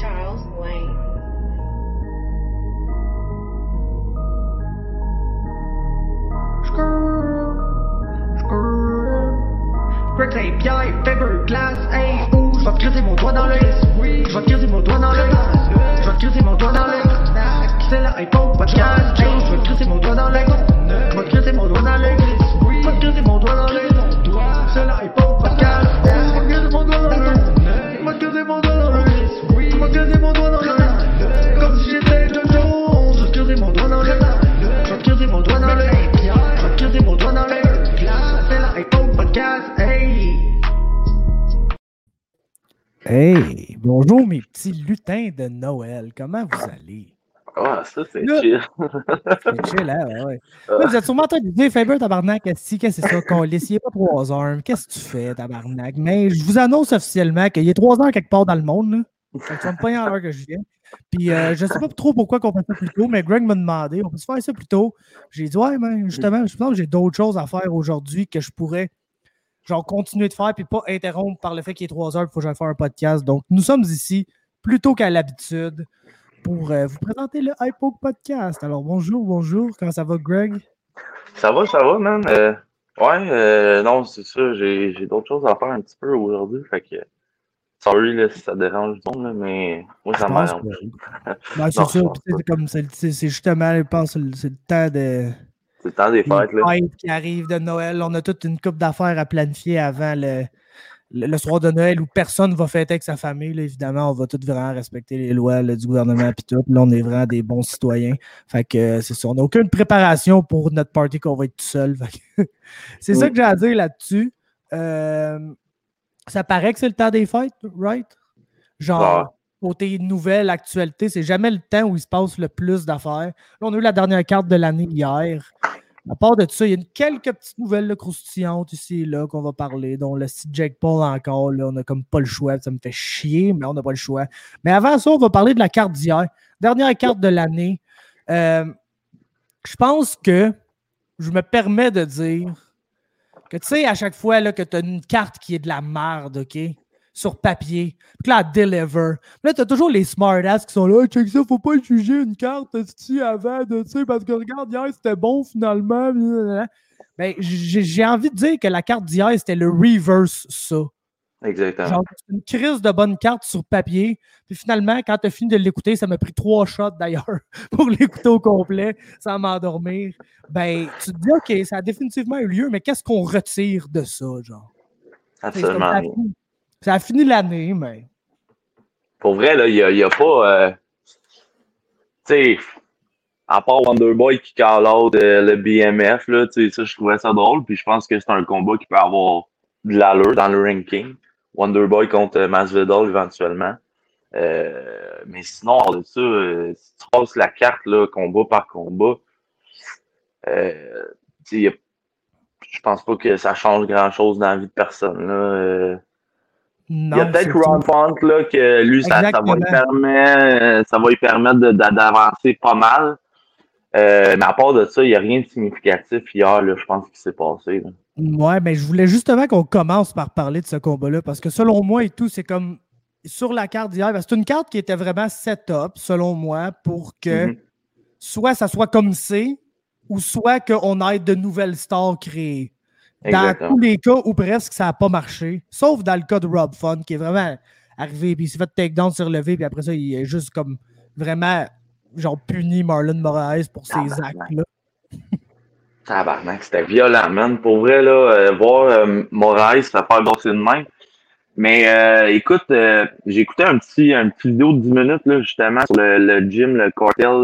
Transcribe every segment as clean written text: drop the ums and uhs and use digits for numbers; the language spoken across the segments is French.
Charles Wayne. Greg Saint-Pierre, Fiberglass, hey, ouh, je vais te crisser mon doigt dans l'œil. Je vais te crisser mon doigt dans l'œil. Je vais te crisser mon doigt dans l'œil. C'est la iPhone podcast, hey, je vais te crisser mon doigt dans l'œil. Je vais te crisser mon doigt dans l'œil. Je vais te crisser mon doigt dans l'œil. C'est la iPhone podcast, je vais te crisser mon doigt dans l'œil. Je vais te crisser mon doigt dans l'œil. Je vais te crisser mon doigt dans l'œil. Comme si j'étais John Jones, je vais te crisser mon doigt dans l'œil. Je vais te crisser mon doigt dans l'œil. Je vais te crisser mon doigt dans l'œil. C'est la iPhone podcast, hey. Hey, bonjour mes petits lutins de Noël, comment vous allez? Ah, ça c'est Là, chill. c'est chill, hein? Ouais. Là, vous êtes sûrement en train de dire, Faber, tabarnak, qu'est-ce que c'est ça, qu'on laisse, il est pas 3 heures, qu'est-ce que tu fais, tabarnak? Mais je vous annonce officiellement qu'il est 3 heures quelque part dans le monde, là. Fait que tu vas me pogner à l'heure que je viens. Puis je sais pas trop pourquoi qu'on fait ça plus tôt, mais Greg m'a demandé, on peut se faire ça plus tôt? J'ai dit, ouais, mais justement, je pense que j'ai d'autres choses à faire aujourd'hui que je pourrais genre continuer de faire puis pas interrompre par le fait qu'il est 3 heures et qu'il faut que j'aille faire un podcast. Donc, nous sommes ici plus tôt qu'à l'habitude pour vous présenter le Hypo Podcast. Alors, bonjour, comment ça va, Greg? Ça va, man. Non, c'est ça. J'ai d'autres choses à faire un petit peu aujourd'hui. Fait que, sorry là, si ça dérange du monde, là, mais moi, ça m'arrange. Ben, c'est ça. C'est justement, je pense, c'est le temps de. C'est le temps des fêtes, là. Les fêtes qui arrivent de Noël. On a toute une couple d'affaires à planifier avant le soir de Noël où personne ne va fêter avec sa famille. Là, évidemment, on va tous vraiment respecter les lois là, du gouvernement et tout. Là, on est vraiment des bons citoyens. Fait que c'est ça. On n'a aucune préparation pour notre party qu'on va être tout seul. C'est ça que j'ai à dire là-dessus. Ça paraît que c'est le temps des fêtes, right? Genre, côté nouvelles, actualité, c'est jamais le temps où il se passe le plus d'affaires. Là, on a eu la dernière carte de l'année hier. À part de ça, il y a quelques petites nouvelles là, croustillantes ici et là qu'on va parler, dont le site Jake Paul encore. Là, on n'a comme pas le choix. Ça me fait chier, mais on n'a pas le choix. Mais avant ça, on va parler de la carte d'hier. Dernière carte de l'année. Je pense que je me permets de dire que tu sais, à chaque fois là, que tu as une carte qui est de la merde, OK? Sur papier. Puis là, elle deliver. Là, t'as toujours les smartasses qui sont là. Check ça, faut pas juger une carte avant de, tu sais, parce que regarde, hier, c'était bon finalement. Ben, j'ai envie de dire que la carte d'hier, c'était le reverse, ça. Exactement. Genre, c'est une crise de bonne carte sur papier. Puis finalement, quand t'as fini de l'écouter, ça m'a pris 3 shots d'ailleurs pour l'écouter au complet sans m'endormir. Ben, tu te dis, OK, ça a définitivement eu lieu, mais qu'est-ce qu'on retire de ça, genre? Absolument. Ça a fini l'année, mais... Pour vrai, là, il y a pas... tu sais, à part Wonderboy qui call out le BMF, là, tu sais, ça, je trouvais ça drôle. Puis je pense que c'est un combat qui peut avoir de l'allure dans le ranking. Wonderboy contre Masvidal éventuellement. Mais sinon, hors de ça, si tu passes la carte, là, combat par combat, tu sais, je pense pas que ça change grand-chose dans la vie de personne, là. Non, il y a peut-être Ron Font là, que lui, ça va lui permettre d'avancer pas mal. Mais à part de ça, il n'y a rien de significatif hier, là, je pense, qui s'est passé. Là. Ouais, mais je voulais justement qu'on commence par parler de ce combat-là, parce que selon moi et tout, c'est comme sur la carte d'hier, c'est une carte qui était vraiment set-up, selon moi, pour que soit ça soit comme c'est, ou soit qu'on ait de nouvelles stars créées. Dans tous les cas où presque ça n'a pas marché, sauf dans le cas de Rob Font, qui est vraiment arrivé, puis il s'est fait takedown, s'est relevé, puis après ça, il est juste comme vraiment genre puni Marlon Moraes pour ces actes-là. Tabarnak, c'était violent, man. Pour vrai, là, voir Moraes se faire bosser de main. Mais écoute, j'ai écouté un petit vidéo de 10 minutes, là, justement, sur le gym, le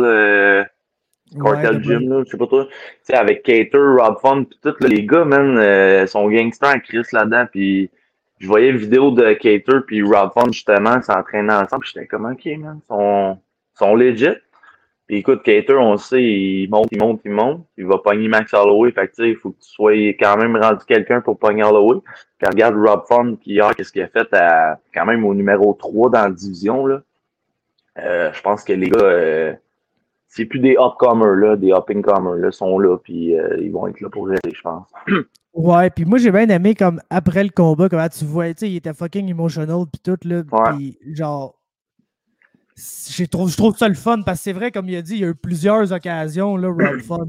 Cartel Gym, là, je sais pas toi. Tu sais, avec Cater, Rob Font, pis tout, là, les gars, man, sont gangsters en Chris là-dedans, pis je voyais une vidéo de Cater pis Rob Font, justement, s'entraîner ensemble, pis j'étais comme, OK, man, sont legit. Pis écoute, Cater, on le sait, il monte, il va pogner Max Holloway, fait que tu sais, il faut que tu sois quand même rendu quelqu'un pour pogner Holloway. Puis regarde Rob Font, qui hier, qu'est-ce qu'il a fait quand même au numéro 3 dans la division, là. Je pense que les gars, c'est plus des upcomers, là, des up-and-comers, là, sont là, puis ils vont être là pour rester, je pense. Ouais, puis moi, j'ai bien aimé, comme, après le combat, comment tu vois, tu sais, il était fucking emotional, puis tout, là, puis genre, je trouve ça le fun parce que c'est vrai, comme il a dit, il y a eu plusieurs occasions, là, Rob Font,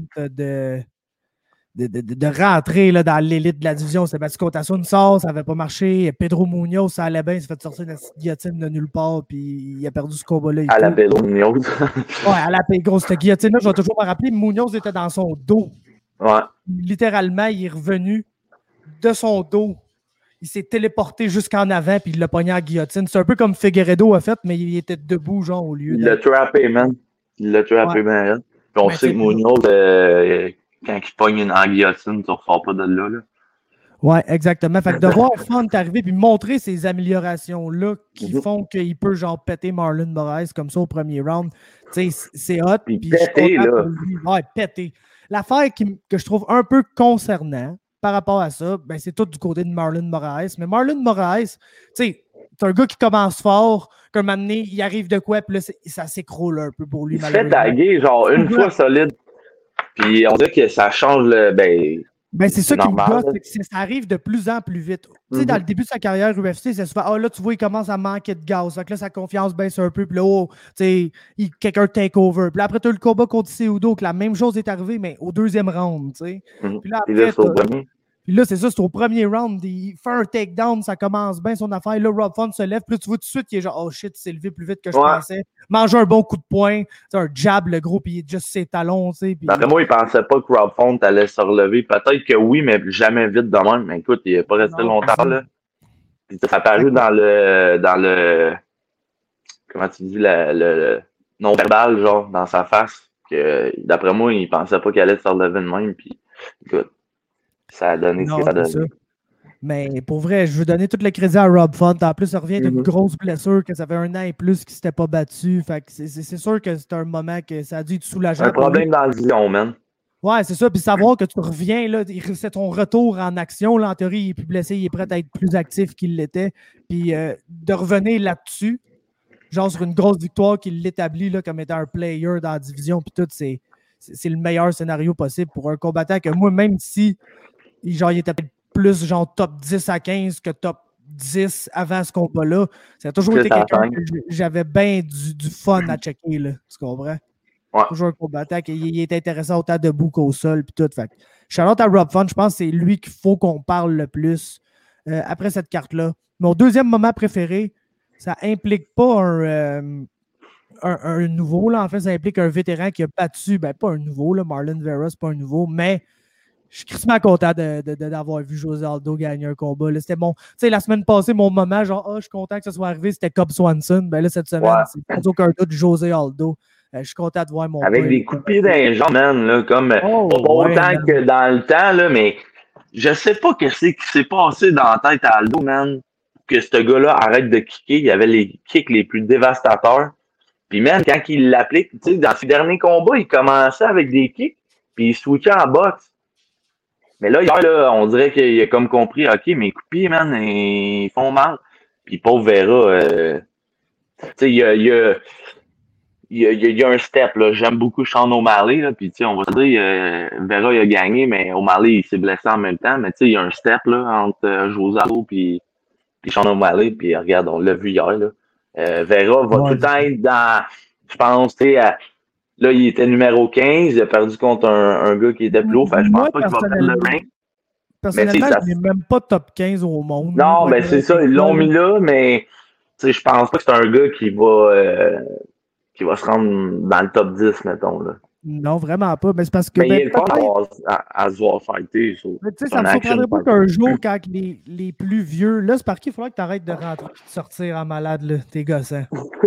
de rentrer là, dans l'élite de la division. C'est battu contre Assunção, ça n'avait pas marché. Pedro Munoz, ça allait bien, il s'est fait sortir une guillotine de nulle part, puis il a perdu ce combat-là. À la Pedro Munoz. Ouais, à la grosse guillotine-là, je vais toujours me rappeler, Munoz était dans son dos. Ouais. Littéralement, il est revenu de son dos. Il s'est téléporté jusqu'en avant, puis il l'a pogné en guillotine. C'est un peu comme Figueiredo a fait, mais il était debout, genre, au lieu de... Il l'a trappé, man. Il l'a trappé, man. Puis on sait que Munoz... quand il pogne en guillotine, tu ne ressors pas de là. Oui, exactement. Fait que de voir Font arriver et montrer ces améliorations-là qui font qu'il peut genre péter Marlon Moraes comme ça au premier round, c'est hot. Puis péter, là. Ouais, péter. L'affaire que je trouve un peu concernant par rapport à ça, ben, c'est tout du côté de Marlon Moraes. Mais Marlon Moraes, c'est un gars qui commence fort, qu'un moment donné, il arrive de quoi, puis là, ça s'écroule un peu pour lui. Il se fait taguer, genre, une fois solide. Puis on dirait que ça change le. Ben c'est ça qui me gosse, c'est que ça arrive de plus en plus vite. Tu sais, dans le début de sa carrière UFC, c'est souvent, là, tu vois, il commence à manquer de gaz. Fait que là, sa confiance baisse un peu, puis là, tu sais, quelqu'un take over. Puis là, après, tu as le combat contre Cejudo, que la même chose est arrivée, mais au deuxième round, tu sais. Puis là, après, puis là, c'est ça, c'est au premier round. Il fait un takedown, ça commence bien son affaire. Là, Rob Font se lève. Puis là, tu vois tout de suite qu'il est genre, oh shit, il s'est levé plus vite que je pensais. Mange un bon coup de poing. C'est un jab, le gros, puis il est juste ses talons. Tu sais. D'après moi, il pensait pas que Rob Font allait se relever. Peut-être que oui, mais jamais vite de même. Mais écoute, il n'est pas resté longtemps, là. Puis ça a apparu dans le. Comment tu dis, le non-verbal, genre, dans sa face. Que d'après moi, il pensait pas qu'il allait se relever de même. Puis écoute. Ça a donné ce que ça a donné. Mais pour vrai, je veux donner tout le crédit à Rob Font. En plus, ça revient d'une grosse blessure que ça fait 1 an et plus qu'il ne s'était pas battu. Fait que c'est sûr que c'est un moment que ça a dû être soulageant. Un problème dans le vision, man. Ouais, c'est ça. Puis savoir que tu reviens, là, c'est ton retour en action. Là, en théorie, il est plus blessé, il est prêt à être plus actif qu'il l'était. Puis de revenir là-dessus, genre sur une grosse victoire qu'il l'établit là, comme étant un player dans la division, puis tout, c'est le meilleur scénario possible pour un combattant que moi, même si genre, il était plus genre top 10 à 15 que top 10 avant ce combat-là. Ça a toujours été quelqu'un que j'avais bien du fun à checker, là. Tu comprends? Ouais. Toujours un combattant qui est intéressant autant debout qu'au sol, puis tout. Fait shout-out à Rob Font, je pense que c'est lui qu'il faut qu'on parle le plus après cette carte-là. Mon deuxième moment préféré, ça implique pas un nouveau, là. En fait, ça implique un vétéran qui a battu, ben pas un nouveau, là. Marlon Vera, c'est pas un nouveau, mais je suis crissement content d'avoir vu José Aldo gagner un combat. C'était bon. Tu sais, la semaine passée, mon moment, genre, je suis content que ça soit arrivé, c'était Cobb Swanson. Ben là, cette semaine, c'est pas aucun doute José Aldo. Je suis content de voir mon avec des coups de pied dans les jambes, man, là, comme pas autant que dans le temps, là, mais je sais pas ce qui s'est passé dans la tête à Aldo, man, que ce gars-là arrête de kicker. Il y avait les kicks les plus dévastateurs. Puis, man, quand il l'applique, tu sais, dans ses derniers combats, il commençait avec des kicks, puis il switchait en boxe. Mais là, hier, là, on dirait qu'il a comme compris, OK, mes coups de pied, man, ils font mal. Puis pauvre Vera, tu sais, il y a un step, là. J'aime beaucoup Sean O'Malley, là. Puis, tu sais, on va se dire, Vera, il a gagné, mais O'Malley, il s'est blessé en même temps. Mais, tu sais, il y a un step, là, entre José Aldo puis Sean O'Malley. Puis, regarde, on l'a vu hier, là. Vera va tout le temps être dans, je pense, tu sais, là, il était numéro 15, il a perdu contre un gars qui était plus haut. Fait, je pense pas qu'il va perdre le rank. Personnellement, il n'est même pas top 15 au monde. Non, mais c'est ça, ils l'ont mis là, mais je pense pas que c'est un gars qui va se rendre dans le top 10, mettons. Là. Non, vraiment pas. Mais c'est parce que. Mais il est pas à se voir fighter. Mais tu sais, ça me surprendrait pas qu'un jour, quand les plus vieux. Là, c'est par qui il faudrait que tu arrêtes de rentrer et de sortir en malade, là. T'es gossant.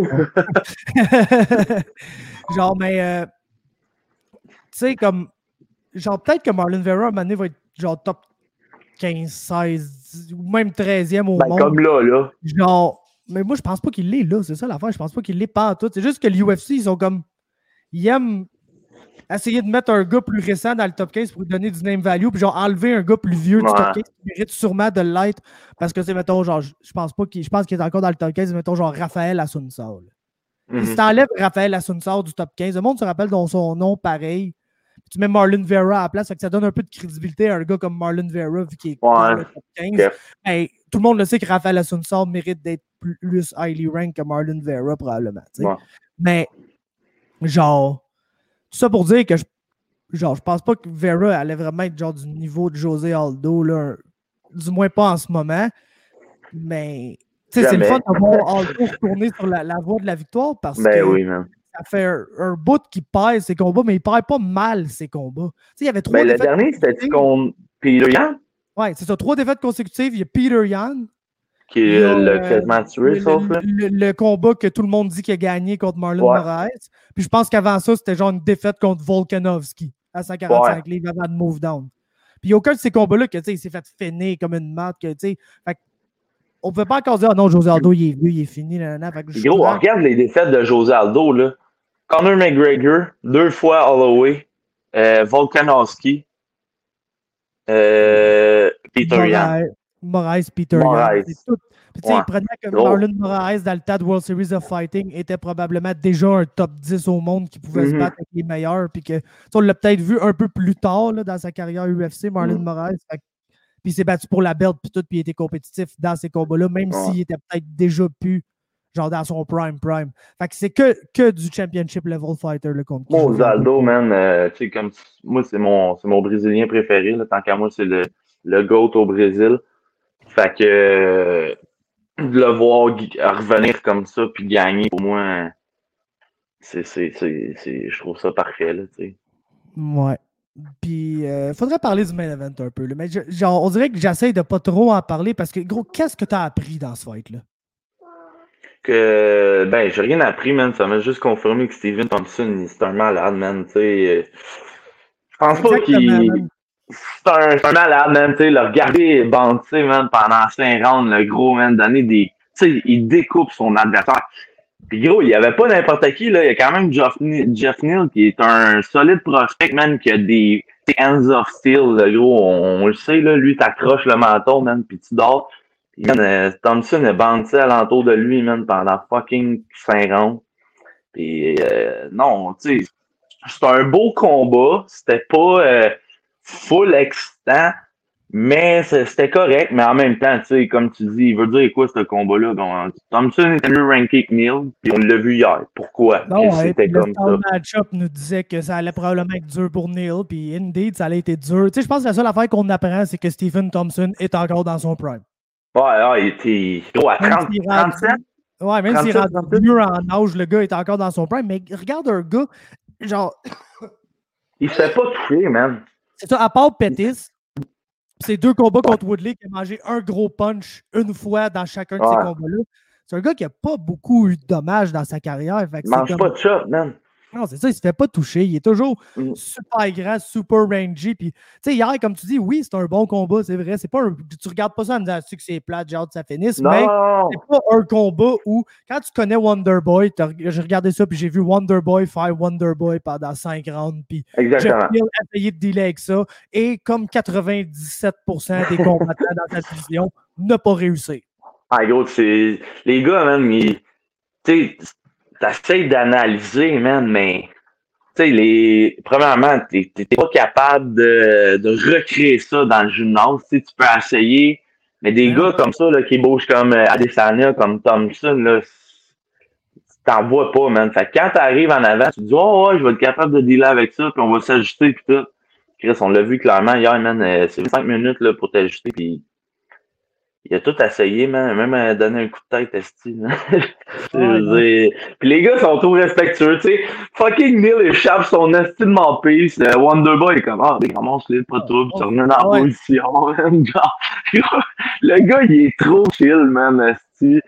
Genre, mais. Tu sais, comme. Genre, peut-être que Marlon Vera, à un moment donné, va être genre top 15, 16, ou même 13e au monde. Comme là. Genre. Mais moi, je pense pas qu'il l'est là. C'est ça l'affaire. Je pense pas qu'il l'est pas à tout. C'est juste que l'UFC, ils sont comme. Ils aiment essayer de mettre un gars plus récent dans le top 15 pour lui donner du name value, puis genre enlever un gars plus vieux du top 15 qui mérite sûrement de l'être, parce que c'est, mettons, genre, je pense qu'il est encore dans le top 15, mettons, genre Raphaël Assunção. Si t'enlèves Raphaël Assunção du top 15, le monde se rappelle dans son nom pareil, puis tu mets Marlon Vera à la place, fait que ça donne un peu de crédibilité à un gars comme Marlon Vera, vu qu'il est dans le top 15. Ben, tout le monde le sait que Raphaël Assunção mérite d'être plus highly ranked que Marlon Vera, probablement. Ouais. Mais, genre, tout ça pour dire que je pense pas que Vera allait vraiment être genre du niveau de José Aldo, là, du moins pas en ce moment. Mais, tu sais, c'est le fun d'avoir Aldo retourner sur la voie de la victoire parce que oui, man. ça fait un bout qu'il perd ses combats, mais il perd pas mal ses combats. Tu sais, il y avait 3 défaites. Le dernier, c'était contre Peter Yan? Ouais, c'est ça, 3 défaites consécutives. Il y a Peter Yan. Qui est quasiment tué, sauf là. Le combat que tout le monde dit qu'il a gagné contre Marlon Moraes. Puis je pense qu'avant ça, c'était genre une défaite contre Volkanovski à 145 livres avant de move down. Puis il n'y a aucun de ces combats-là que, tu sais, il s'est fait feiner comme une matte. Que, tu sais, on ne pouvait pas encore dire, non, José Aldo, il est vieux, il est fini. Gros, regarde les défaites de José Aldo, là. Conor McGregor, 2 fois Holloway, Volkanovski, Peter Yan. Moraes, Peter Yan. Puis tu sais, il prenait comme Marlon Moraes dans le tas de World Series of Fighting était probablement déjà un top 10 au monde qui pouvait se battre avec les meilleurs. Puis que on l'a peut-être vu un peu plus tard là, dans sa carrière UFC, Marlon Moraes. Puis il s'est battu pour la belt puis tout, puis il était compétitif dans ces combats-là, même s'il était peut-être déjà plus genre dans son prime. Fait que c'est que du championship level fighter le contre. Moi, Aldo, man, tu sais, comme moi, c'est mon Brésilien préféré. Là, tant qu'à moi, c'est le GOAT au Brésil. Fait que de le voir revenir comme ça puis gagner, pour moi, je trouve ça parfait, là, tu sais. Ouais. Puis, faudrait parler du main event un peu, là. Mais genre, on dirait que j'essaie de pas trop en parler parce que, gros, qu'est-ce que t'as appris dans ce fight-là? J'ai rien appris, man. Ça m'a juste confirmé que Steven Thompson, c'est un malade, man, tu sais. Je pense pas qu'il... C'est un malade, man, tu sais, le regarder banter, man, pendant 5 rounds, le gros, man, donner des... Tu sais, il découpe son adversaire. Puis gros, il y avait pas n'importe qui, là, il y a quand même Jeff Neal, qui est un solide prospect, man, qui a des hands of steel, le gros, on le sait, là, lui, t'accroches le menton, man, puis tu dors. Puis, man, Thompson est bandé alentour de lui, man, pendant fucking 5 rounds. Puis, non, tu sais, c'est un beau combat, c'était pas... full excitant, mais c'était correct, mais en même temps, tu sais, comme tu dis, il veut dire quoi ce combat-là? Bon, Thompson était mieux ranké que Neal, puis on l'a vu hier. Pourquoi? Non, c'était comme ça. Le match-up nous disait que ça allait probablement être dur pour Neal, puis indeed, ça allait être dur. Tu sais, je pense que la seule affaire qu'on apprend, c'est que Stephen Thompson est encore dans son prime. Ouais, il était gros à 37. Ouais, même s'il est mieux en âge, le gars est encore dans son prime, mais regarde un gars, genre... il se fait pas toucher, man. C'est ça, à part Pettis, c'est 2 combats contre Woodley qui a mangé un gros punch une fois dans chacun de ces combats-là. C'est un gars qui n'a pas beaucoup eu de dommages dans sa carrière. Fait que il mange pas de shot, man. Non, c'est ça, il se fait pas toucher. Il est toujours super grand, super rangy. Puis, tu sais, hier, comme tu dis, oui, c'est un bon combat, c'est vrai. C'est pas tu regardes pas ça en disant que c'est plate, j'ai hâte que ça finisse. Non. Mais c'est pas un combat où, quand tu connais Wonderboy, j'ai regardé ça, puis j'ai vu Wonderboy faire Wonderboy pendant 5 rounds. Puis, j'ai essayé de dealer avec ça. Et comme 97% des combattants dans cette division, n'a pas réussi. Ah, gros, c'est. Les gars, man, tu sais, t'essayes d'analyser, man, mais tu sais, premièrement, t'es pas capable de recréer ça dans le gymnase. Tu peux essayer, mais des gars comme ça, là, qui bougent comme Adesanya, comme Thompson, là, t'en vois pas, man. Fait que quand t'arrives en avant, tu te dis, oh, ouais, je vais être capable de dealer avec ça, puis on va s'ajuster, puis tout. Chris, on l'a vu clairement hier, man, c'est 5 minutes, là, pour t'ajuster, puis il a tout essayé, man. Même donné un coup de tête, esti. Puis les gars sont trop respectueux, tu sais. Fucking Neal échappe son esti de mon piece. Wonderboy est comme, ramasse-les, pas de trouble. Tu reviens dans la position, man. Le gars, il est trop chill, man, esti.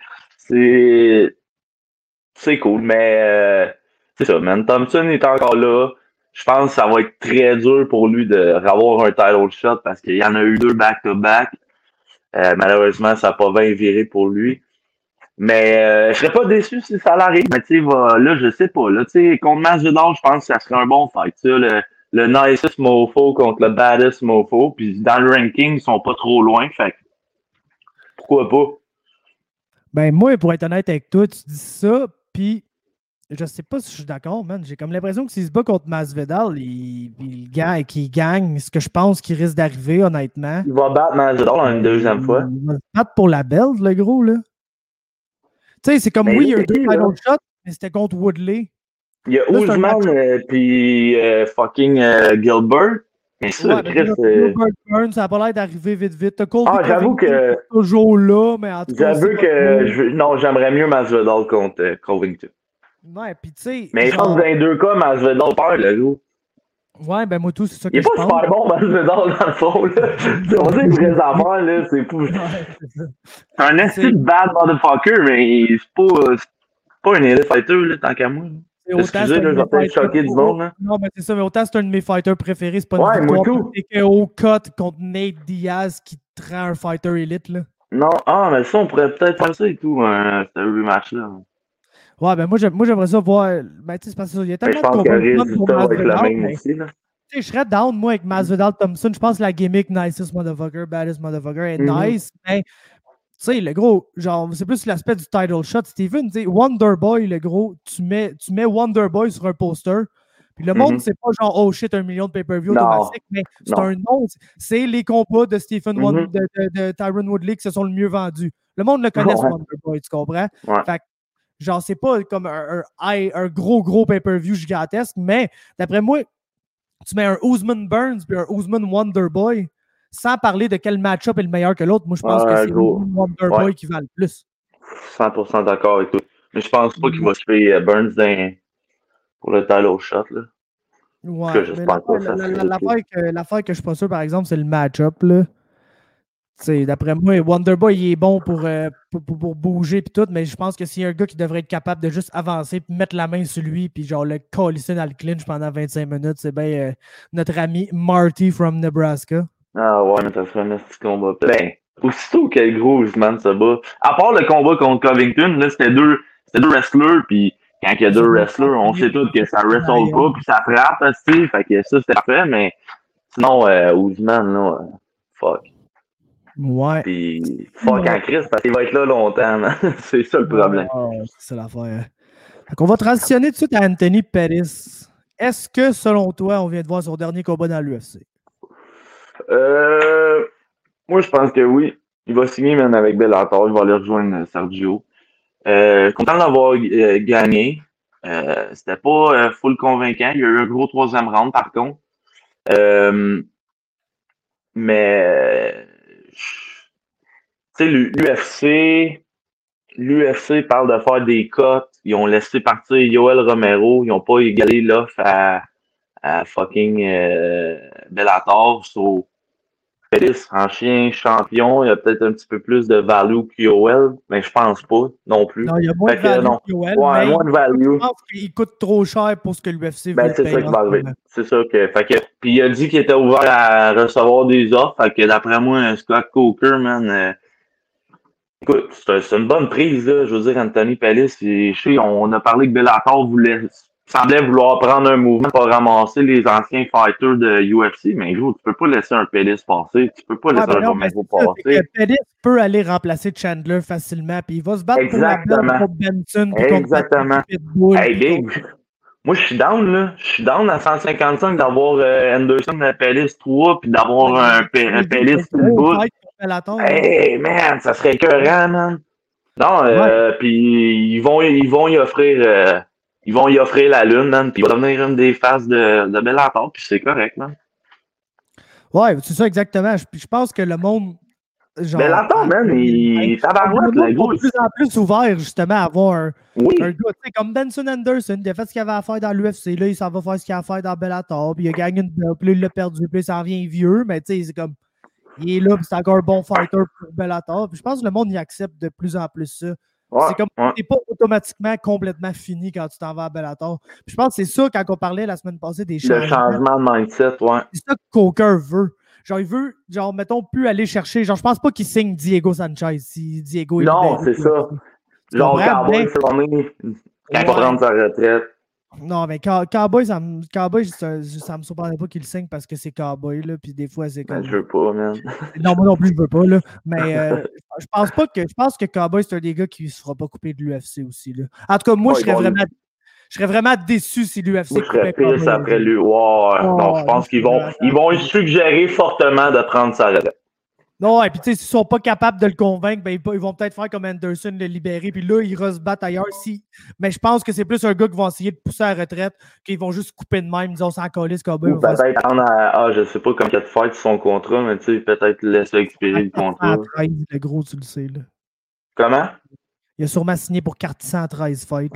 C'est cool, mais c'est ça, man. Thompson est encore là. Je pense que ça va être très dur pour lui de avoir un title shot parce qu'il y en a eu 2 back-to-back. Malheureusement, ça n'a pas bien viré pour lui. Mais je serais pas déçu si ça l'arrive. Mais tu sais, là, je sais pas. Là, tu sais, contre Masvidal, je pense que ça serait un bon fight. Le nicest mofo contre le baddest mofo. Puis dans le ranking, ils sont pas trop loin. Fait pourquoi pas? Ben moi, pour être honnête avec toi, tu dis ça, puis je sais pas si je suis d'accord, man. J'ai comme l'impression que s'il se bat contre Masvidal, il gagne ce que je pense qu'il risque d'arriver, honnêtement. Il va battre Masvidal une deuxième fois. Il va se battre pour la belt, le gros, là. Tu sais, c'est comme, Mais oui, il y a eu 2 qui, title là? shots, mais c'était contre Woodley. Il y a Là, c'est un Ousmane puis fucking Gilbert. Mais ça, Ouais, mais Chris. là, Gilbert Burns, ça n'a pas l'air d'arriver vite. T'as Colby J'avoue Covington que. qui est toujours là, mais en tout cas, J'avoue que. Non, j'aimerais mieux Masvidal contre Covington. Ouais, puis tu sais, Mais je pense que dans les deux cas, Masvidal perd, le gros. Ouais, ben moi, tout, c'est ça Il que est je pas pense. super bon, Masvidal, dans le fond, là. On dit les vraies affaires, là. C'est fou. C'est un esti de bad motherfucker, mais c'est pas un elite fighter, là, tant qu'à moi. Excusez, là, je vais peut-être choquer du monde, là. Non, mais c'est ça, mais autant c'est un de mes fighters préférés, c'est pas Ouais, une moi victoire tout. TKO cut contre Nate Diaz qui te rend un fighter élite, là. Non, mais ça, on pourrait peut-être faire ça et tout, ce rematch-là. Ouais, ben moi, j'aimerais ça voir. Ben, tu sais, c'est parce qu'il y a Mais tellement je de pense que combats le de fun pour résultat va être le Masvidal, même mais, aussi, là. tu sais, je serais down, moi, avec Masvidal Thompson. Je pense que la gimmick nicest motherfucker, baddest motherfucker est nice, mais tu sais, le gros, genre, c'est plus l'aspect du title shot. Steven, tu sais, Wonderboy, le gros, tu mets Wonderboy sur un poster, puis le monde, c'est pas genre, oh shit, 1 million de pay-per-view automatique, mais c'est un nom. C'est les combats de de Tyron Woodley qui se sont le mieux vendus. Le monde le connaît, ce Wonderboy, tu comprends? Ouais. Fait que, genre, c'est pas comme un gros pay-per-view gigantesque, mais d'après moi, tu mets un Ousmane Burns puis un Ousmane Wonderboy, sans parler de quel match-up est le meilleur que l'autre. Moi, je pense que c'est Wonderboy qui va le plus. 100% d'accord avec toi. Mais je pense pas qu'il va tuer Burns pour le title shot, là. Ouais, mais l'affaire que je suis pas sûr, par exemple, c'est le match-up, là. T'sais, d'après moi, Wonderboy, il est bon pour bouger et tout, mais je pense que s'il y a un gars qui devrait être capable de juste avancer puis mettre la main sur lui puis genre le colisser dans le clinch pendant 25 minutes, c'est bien notre ami Marty from Nebraska. Ah ouais, mais ça serait un petit combat. Ben, aussitôt que le gros Ousmane se bat, à part le combat contre Covington, là, c'était deux wrestlers, puis quand il y a deux wrestlers, on sait tous que ça wrestle pas, puis ça frappe aussi, fait que ça, c'était parfait, mais sinon, Ousmane, là, fuck. Ouais. Puis, fuck en Christ, parce qu'il va être là longtemps, man. C'est ça le problème. C'est l'affaire. On va transitionner tout de suite à Anthony Pettis. Est-ce que, selon toi, on vient de voir son dernier combat dans l'UFC? Moi, je pense que oui. Il va signer même avec Bellator. Il va aller rejoindre Sergio. Content d'avoir gagné. C'était pas full convaincant. Il y a eu un gros 3e round, par contre. Mais tu sais, l'UFC parle de faire des cotes. Ils ont laissé partir Yoel Romero. Ils n'ont pas égalé l'offre à fucking Bellator. Pettis, ancien champion, il y a peut-être un petit peu plus de value que Yoel, mais je pense pas non plus. Non, il y a moins de value que Yoel, ouais, moins de value. Je pense qu'il coûte trop cher pour ce que l'UFC veut c'est ça qui va arriver. C'est ça que. Puis il a dit qu'il était ouvert à recevoir des offres. Fait que d'après moi, Scott Coker, man. Écoute, c'est une bonne prise, là. Je veux dire, Anthony Pettis, on a parlé que Bellator semblait vouloir prendre un mouvement pour ramasser les anciens fighters de UFC, mais gros, tu peux pas laisser un Pettis passer, tu peux pas laisser un Romero passer. Pettis peut aller remplacer Chandler facilement, puis il va se battre pour la belle contre Benson, puis contre Pitbull. Hey, Big, moi je suis down, là. Je suis down à 155 d'avoir Anderson Pettis 3, puis d'avoir un Pettis Pitbull. Hey, man, ça serait écœurant, man. Non, puis ils vont y offrir... Ils vont y offrir la lune, man, puis il va devenir une des faces de Bellator, puis c'est correct, man. Ouais, c'est ça exactement. Je pense que le monde... Genre, Bellator, man, il tabarouette, le gros. De plus en plus ouvert, justement, à avoir un gars, tu sais, comme Benson Anderson, il a fait ce qu'il avait à faire dans l'UFC, là, il s'en va faire ce qu'il a à faire dans Bellator, puis il a gagné une belle, puis il l'a perdu, puis il s'en vient vieux, mais tu sais, c'est comme... Il est là, puis c'est encore un bon fighter pour Bellator, puis je pense que le monde y accepte de plus en plus ça. C'est comme t'es pas automatiquement complètement fini quand tu t'en vas à Bellator. Puis je pense que c'est ça quand on parlait la semaine passée des changements. Le changement de mindset, ouais. C'est ça que Coker veut. Genre, il veut, genre, mettons, plus aller chercher. Genre, je pense pas qu'il signe Diego Sanchez si Diego est non, c'est ça. Genre, Cowboy Fermi, quand il va prendre sa retraite. Non, mais Cowboy, ça me surprendrait pas qu'il le signe parce que c'est Cowboy, là, puis des fois, c'est comme... Je veux pas, man. Non, moi non plus, je veux pas, là. Mais je pense que Cowboy, c'est un des gars qui se fera pas couper de l'UFC aussi, là. En tout cas, moi, je serais vraiment déçu si l'UFC coupait Cowboy. Je serais pisse après lui. Wow. Non, je pense qu'ils vont lui suggérer fortement de prendre sa retraite. Non, et puis tu sais, s'ils sont pas capables de le convaincre, ben, ils vont peut-être faire comme Anderson, le libérer, puis là, ils se battent ailleurs. Mais je pense que c'est plus un gars qui va essayer de pousser à la retraite, qu'ils vont juste couper de même, disons, sans coller ce cowboy. Ou peut-être je sais pas comme il y a de faire son contrat, mais tu sais, peut-être laisser expirer le contrat. 413, le gros, tu le sais, là. Comment? Il a sûrement signé pour 413 fights.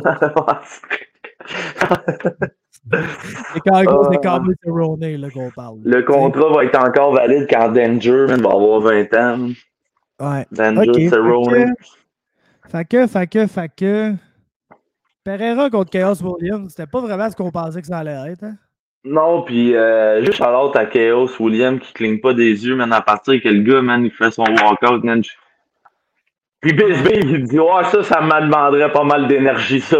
C'est quand même Cerrone là qu'on parle. Le contrat va être encore valide quand Danger va avoir 20 ans. Ouais. Danger, Cerrone. Fait que. Pereira contre Chaos Williams, c'était pas vraiment ce qu'on pensait que ça allait être. Hein? Non, puis juste à l'autre à Chaos Williams qui cligne pas des yeux, man, à partir que le gars, man, il fait son walkout, man. Puis Bisbee, il dit ça me demanderait pas mal d'énergie, ça.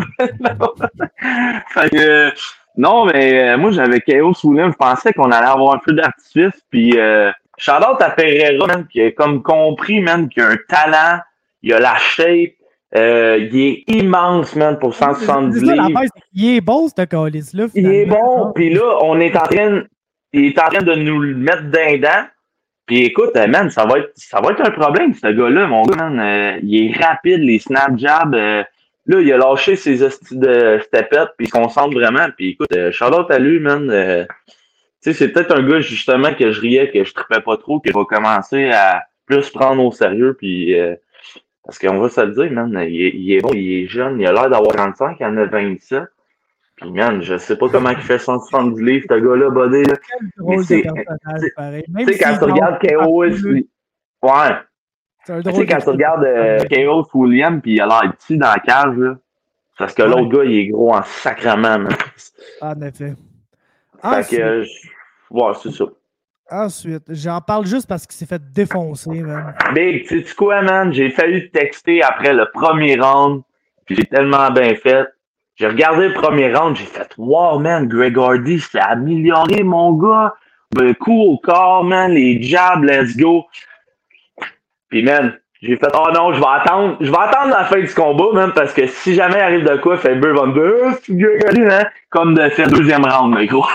Fait que, non, mais moi, j'avais Chaos Williams, je pensais qu'on allait avoir un peu d'artifice, puis shout-out à Pereira, man, qui a comme compris, man, qu'il a un talent, il a la shape, il est immense, man, pour 170 livres. Il est bon, ce calice-là. Il est bon, puis là, il est en train de nous le mettre d'un dent. Puis écoute, man, ça va être un problème, ce gars-là, mon gars, man. Il est rapide, les snap jabs. Là, il a lâché ses hosties de step-up, puis il se concentre vraiment. Puis écoute, shout-out à lui, man. Tu sais, c'est peut-être un gars, justement, que je riais, que je trippais pas trop, qui va commencer à plus prendre au sérieux, puis parce qu'on va se le dire, man, il est bon, il est jeune, il a l'air d'avoir 35, il en a 27. Puis, man, je sais pas comment il fait 170 livres, ce gars-là, buddy, là. Mais c'est, tu sais, quand tu regardes Chaos, ouais. Tu sais, quand tu regardes Chaos Williams, puis il a l'air petit dans la cage, là. Parce que l'autre gars, il est gros en sacrement, man. En effet. Fait que, ouais, c'est ça. Ensuite, j'en parle juste parce qu'il s'est fait défoncer, man. Big, tu sais quoi, man? J'ai failli te texter après le premier round, puis j'ai tellement bien fait. J'ai regardé le premier round, j'ai fait « Wow, man, Greg Hardy s'est amélioré, mon gars! Le coup au corps, man, les jabs, let's go! » Puis, man, j'ai fait « Oh non, je vais attendre la fin du combat, man, parce que si jamais il arrive de quoi, Faber va me dire « c'est Greg Hardy, hein? » Comme de faire deuxième round, mais gros.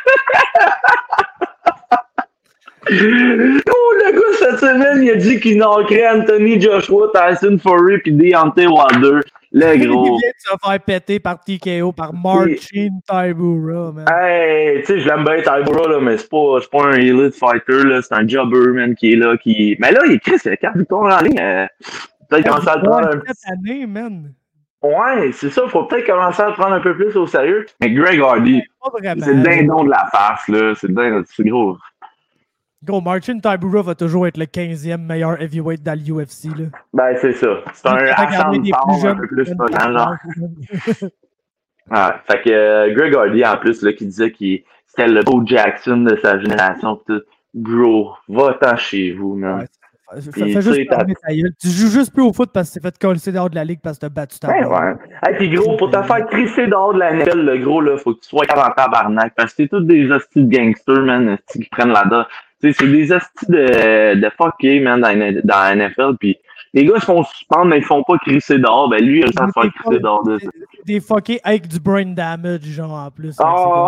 Le gars, cette semaine, il a dit qu'il knockerait Anthony Joshua, Tyson Fury puis Deontay Wilder. Le gros. Il vient de se faire péter par TKO, par Marcin Tybura, man. Hey, tu sais, je l'aime bien Tybura, là, mais c'est pas un elite fighter, là. C'est un jobber, man, qui est là, Mais là, il écrit, c'est 4 victoires en ligne. Peut-être commencer à le prendre un peu. Cette année, man. Ouais, c'est ça, faut peut-être commencer à le prendre un peu plus au sérieux. Mais Greg Hardy, c'est le dindon de la face, là. C'est gros. Gros, Marcin Tybura va toujours être le 15e meilleur heavyweight dans l'UFC, là. Ben, c'est ça. C'est un accent de pound un peu plus pesant, genre. Ouais, fait que Greg Hardy, en plus, là, qui disait qu'il c'était le Bo Jackson de sa génération, pis tout. Bro, va-t'en chez vous, man. Ouais, fais juste fermer ta gueule. Tu joues juste plus au foot parce que tu t'es fait coller dehors de la ligue parce que t'as battu ta balle. Ouais. Hey, pis gros, pour te faire crisser dehors de la NFL, le gros, là, faut que tu sois en tabarnak. Parce que c'est tous des hosties de gangsters, man, qui prennent là-dedans. C'est des hosties de fucké, man, dans la NFL. Puis les gars se font suspendre, mais ils font pas crisser dehors. Ben lui, il a le temps de faire crisser dehors. Des fuckés avec du brain damage, genre, en plus. Oh,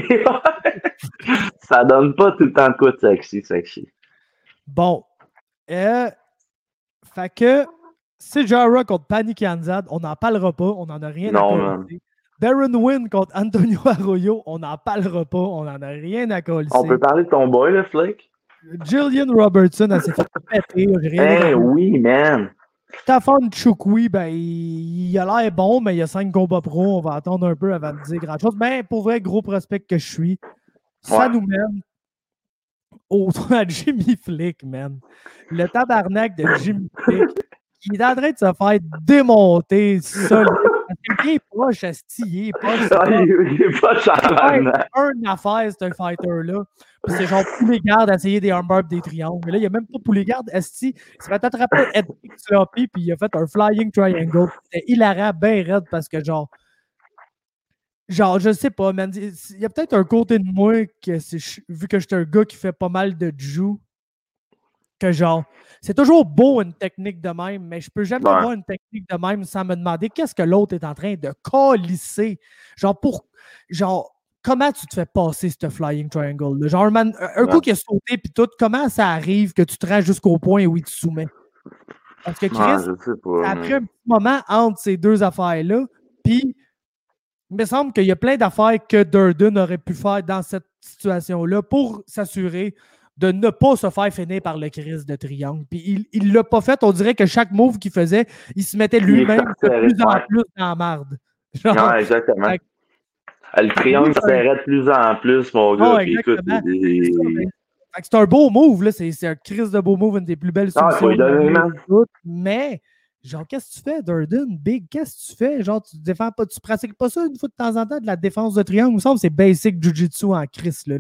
ça donne pas tout le temps de quoi de sexy. Bon. Fait que c'est Jara contre Pani Kianzad, on n'en parlera pas, on n'en a rien à coller. Darren Wynn contre Antonio Arroyo, on n'en parlera pas, on n'en a rien à coller. On peut parler de ton boy, le Flake? Jillian Robertson, elle s'est fait péter. Oui, man. Stefan Chukwi, ben, il a l'air bon, mais il y a 5 combats pro, on va attendre un peu avant de dire grand-chose. Mais pour vrai, gros prospect que je suis, ça nous mène à Jimmy Flick, man. Le tabarnak de Jimmy Flick, qui est en train de se faire démonter solide. Parce qu'il est proche, il est proche. Il est pas tabarnak. Un affaire, c'est un fighter-là. Puis c'est genre Pouligard d'essayer des armbars des triangles. Mais là, il n'y a même pas Pouligard. Esti, il s'est fait attraper Edric Sloppy, puis il a fait un flying triangle. C'était hilarant, bien raide, parce que genre, je sais pas, man. Il y a peut-être un côté de moi que vu que j'étais un gars qui fait pas mal de jiu, que genre, c'est toujours beau une technique de même, mais je peux jamais voir une technique de même sans me demander qu'est-ce que l'autre est en train de calisser. comment tu te fais passer ce Flying Triangle? Là? Genre, un coup qui a sauté puis tout, comment ça arrive que tu te rends jusqu'au point où il te soumet? Parce que Chris, ça a pris un petit moment entre ces deux affaires-là, puis il me semble qu'il y a plein d'affaires que Durden aurait pu faire dans cette situation-là pour s'assurer de ne pas se faire finir par le Chris de triangle. Puis il ne l'a pas fait. On dirait que chaque move qu'il faisait, il se mettait lui-même de plus en plus dans la marde. Genre, non, exactement. Le triangle serrait de plus en plus, mon gars. Puis écoute, c'est un beau move, là. C'est un Chris de beau move, une des plus belles solutions. Mais, genre, qu'est-ce que tu fais, Durden? Big, qu'est-ce que tu fais? Genre, tu défends pas, tu pratiques pas ça une fois de temps en temps de la défense de triangle? Il me semble que c'est basic Jiu-Jitsu en Chris, là.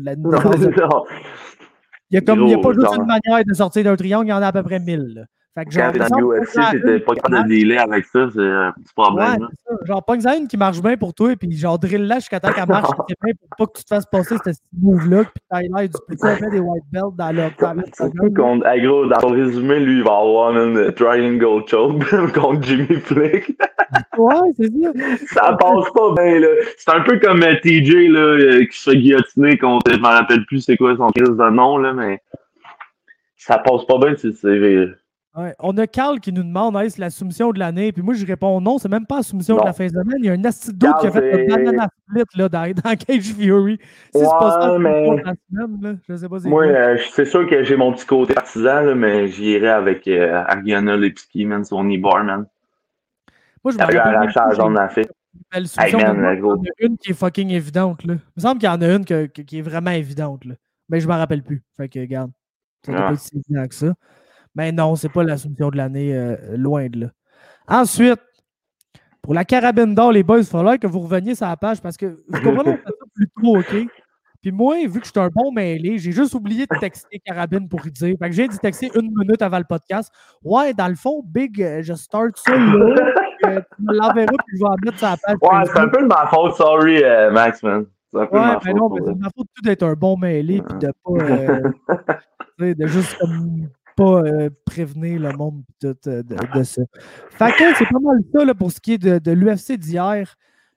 Il n'y a pas juste une manière de sortir d'un triangle, il y en a à peu près 1000. Là. Fait que, genre, quand t'es dans l'UFC, t'étais pas capable de dealer avec ça, c'est un petit problème. Ouais, c'est ça. Genre, pogne-en une qui marche bien pour toi, puis genre, drill-la jusqu'à temps qu'elle marche bien pour pas que tu te fasses passer ce move-là, puis t'as l'air du plus complet des white belts dans le gros, dans ton résumé, lui, il va avoir un triangle choke contre Jimmy Flick. Ouais, c'est ça. Ça passe pas bien, là. C'est un peu comme TJ, là, qui se fait guillotiner contre, je m'en rappelle plus c'est quoi son crise de nom, là, mais ça passe pas bien, c'est ouais. On a Carl qui nous demande hey, c'est la soumission de l'année. Puis moi, je réponds non, c'est même pas la soumission de la fin de semaine. Il y a un asti d'autre qui a fait un banana split là, dans Cage Fury. Si c'est pas ça, mais... la semaine, là, je sais pas. Moi, c'est sûr que j'ai mon petit côté partisan, là, mais j'irai avec Ariana Lipski, man, son e-bar, man. Moi, je me rappelle. Hey, man, il y en a une qui est fucking évidente. Là. Il me semble qu'il y en a une qui est vraiment évidente. Là. Mais je m'en rappelle plus. Fait que, regarde, ça doit pas être si évident que ça. Mais non, c'est pas la soumission de l'année, loin de là. Ensuite, pour la carabine d'or, les boys, il va falloir que vous reveniez sur la page parce que vous comprenez, on fait ça plus trop, OK? Puis moi, vu que je suis un bon mêlé, j'ai juste oublié de texter carabine pour y dire. Fait que j'ai dû texter 1 minute avant le podcast. Ouais, dans le fond, Big, je start ça là. Tu me l'enverras puis je vais en mettre sur la page. Ouais, c'est un peu de ma faute, sorry, Max, man. C'est un peu ouais, de ma mais faute. Non, mais c'est de ma faute tout d'être un bon mêlé puis de pas. de juste comme. Pas prévenir le monde de ça. Fait que c'est pas mal ça là, pour ce qui est de l'UFC d'hier.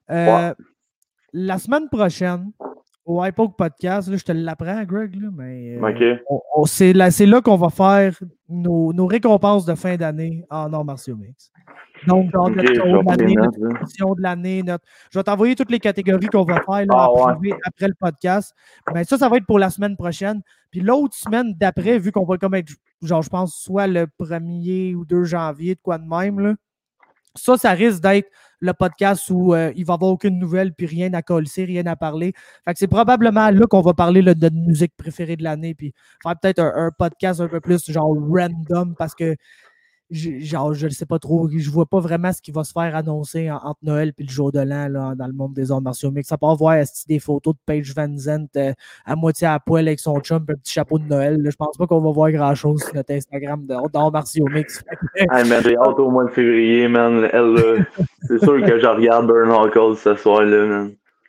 La semaine prochaine, au iPoke Podcast, là, je te l'apprends, Greg, là, mais c'est là qu'on va faire nos récompenses de fin d'année en arts martiaux mix. Donc, genre, notre émission de l'année, je vais t'envoyer toutes les catégories qu'on va faire là, après le podcast. Mais ça va être pour la semaine prochaine. Puis l'autre semaine d'après, vu qu'on va comme être, genre, je pense, soit le 1er ou 2 janvier, de quoi de même, là, ça risque d'être le podcast où il va y avoir aucune nouvelle, puis rien à coller, rien à parler. Fait que c'est probablement là qu'on va parler là, de notre musique préférée de l'année, puis faire peut-être un podcast un peu plus genre random, parce que je ne sais pas trop, je vois pas vraiment ce qui va se faire annoncer entre Noël et le jour de l'an là, dans le monde des arts martiaux mix. Ça part voir des photos de Paige Van Zandt à moitié à poil avec son chum et un petit chapeau de Noël. Là. Je pense pas qu'on va voir grand-chose sur notre Instagram d'arts martiaux mix. Hey, man, j'ai hâte au mois de février, man. C'est sûr que je regarde Burn Knuckles ce soir-là, man.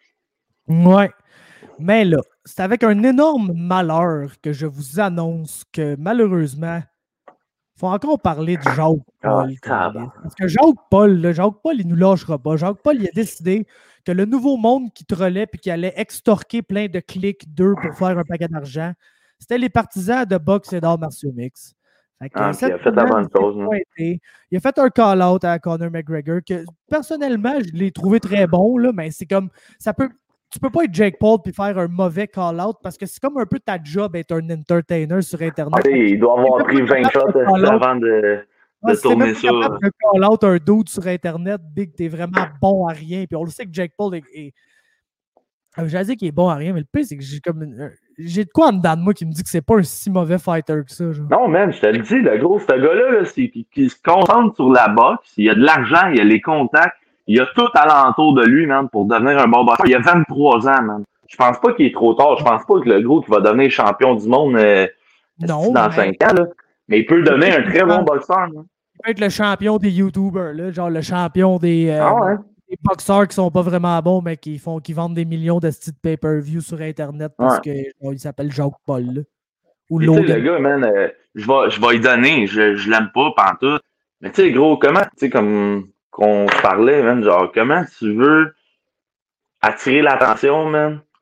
Ouais. Mais là, c'est avec un énorme malheur que je vous annonce que malheureusement, il faut encore parler de Jacques Paul. Parce que Jacques Paul, il nous lâchera pas. Jacques Paul, il a décidé que le nouveau monde qui trollait puis qui allait extorquer plein de clics d'eux pour faire un paquet d'argent, c'était les partisans de boxe et d'arts martiaux mix. Il a fait la bonne chose. Il a fait un call-out à Conor McGregor que, personnellement, je l'ai trouvé très bon, là, mais c'est comme, tu peux pas être Jake Paul puis faire un mauvais call-out parce que c'est comme un peu ta job être un entertainer sur Internet. Il doit avoir pris 20 shots avant de tourner ça. Un call-out, un dude sur Internet, Big, t'es vraiment bon à rien. Puis on le sait que Jake Paul est... J'allais dire qu'il est bon à rien, mais le pire, c'est que j'ai de quoi en dedans de moi qui me dit que c'est pas un si mauvais fighter que ça. Genre. Non, man, je te le dis, le gros, ce gars-là, qui se concentre sur la boxe, il a de l'argent, il a les contacts, il a tout alentour de lui, man, pour devenir un bon boxeur. Il a 23 ans, man. Je pense pas qu'il est trop tard. Je pense pas que le gros qui va devenir champion du monde dans 5 ans, là. Mais il peut devenir un très bon boxeur, man. Il peut être le champion des YouTubers, là, genre le champion des des boxeurs qui sont pas vraiment bons, mais qui vendent des millions de pay-per-view sur Internet parce qu'il s'appelle Jacques Paul. Là. Ou le gars, man, je vais y donner. Je l'aime pas pantoute. Mais tu sais, gros, comment, tu sais, comme qu'on parlait, man, genre, comment tu veux attirer l'attention, man?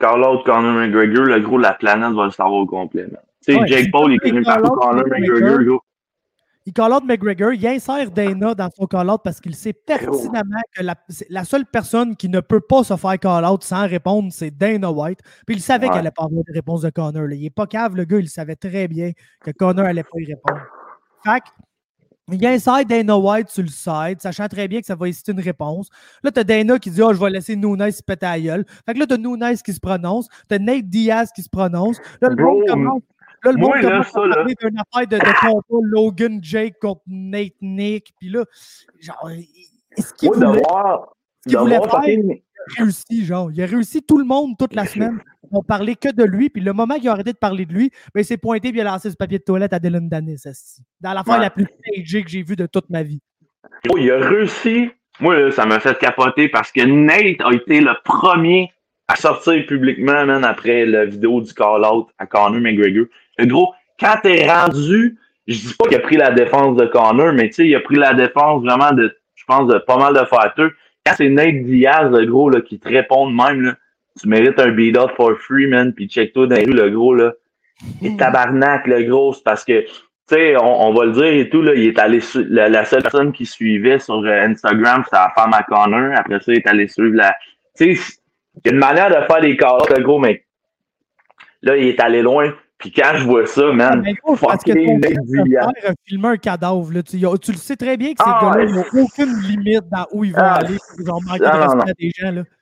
call out Conor McGregor, le gros, la planète va le savoir au complet, man. Tu sais, Jake Paul, il est connu partout, Conor McGregor, gros. Il call out McGregor, il insère Dana dans son call out parce qu'il sait pertinemment que la seule personne qui ne peut pas se faire call out sans répondre, c'est Dana White. Puis il savait qu'elle n'allait pas avoir de réponse de Conor. Là. Il n'est pas cave, le gars, il savait très bien que Conor n'allait pas y répondre. Fait il insère Dana White sur le side, sachant très bien que ça va inciter une réponse. Là, t'as Dana qui dit « Oh, je vais laisser Nunes se péter à la gueule. » Fait que là, t'as Nunes qui se prononce, t'as Nate Diaz qui se prononce. Là, le monde commence... Là, le monde commence à parler d'une affaire de combat Logan Jake contre Nate Nick. Puis là, genre, est-ce qu'il voulait faire? Il a réussi, genre. Il a réussi tout le monde toute la semaine. Ils n'ont parlé que de lui. Puis le moment qu'ils ont arrêté de parler de lui, ben, il s'est pointé et il a lancé ce papier de toilette à Dylan Danis. Dans l'affaire la plus stagée que j'ai vue de toute ma vie. Oh, il a réussi. Moi, là, ça m'a fait capoter parce que Nate a été le premier à sortir publiquement, man, après la vidéo du call-out à Conor McGregor. Le gros, quand t'es rendu, je dis pas qu'il a pris la défense de Conor, mais tu sais, il a pris la défense vraiment de, je pense, de pas mal de fighters. Quand c'est Nate Diaz, le gros, là, qui te répond de même, là, tu mérites un beat-out for free, man, pis check-toi dans les rues, le gros, là. Et tabarnak, le gros, c'est parce que, tu sais, on va le dire et tout, là, il est allé la seule personne qui suivait sur Instagram, c'était la femme à Conor. Après ça, il est allé suivre la... Tu sais, il y a une manière de faire des call-outs, le gros, mais là, il est allé loin. Puis quand je vois ça, man, fucking Nate Diaz. Filmer un cadavre, là. Tu le sais très bien que ces gars-là n'ont aucune limite dans où ils vont aller pour genre manquer de respect à des gens, là.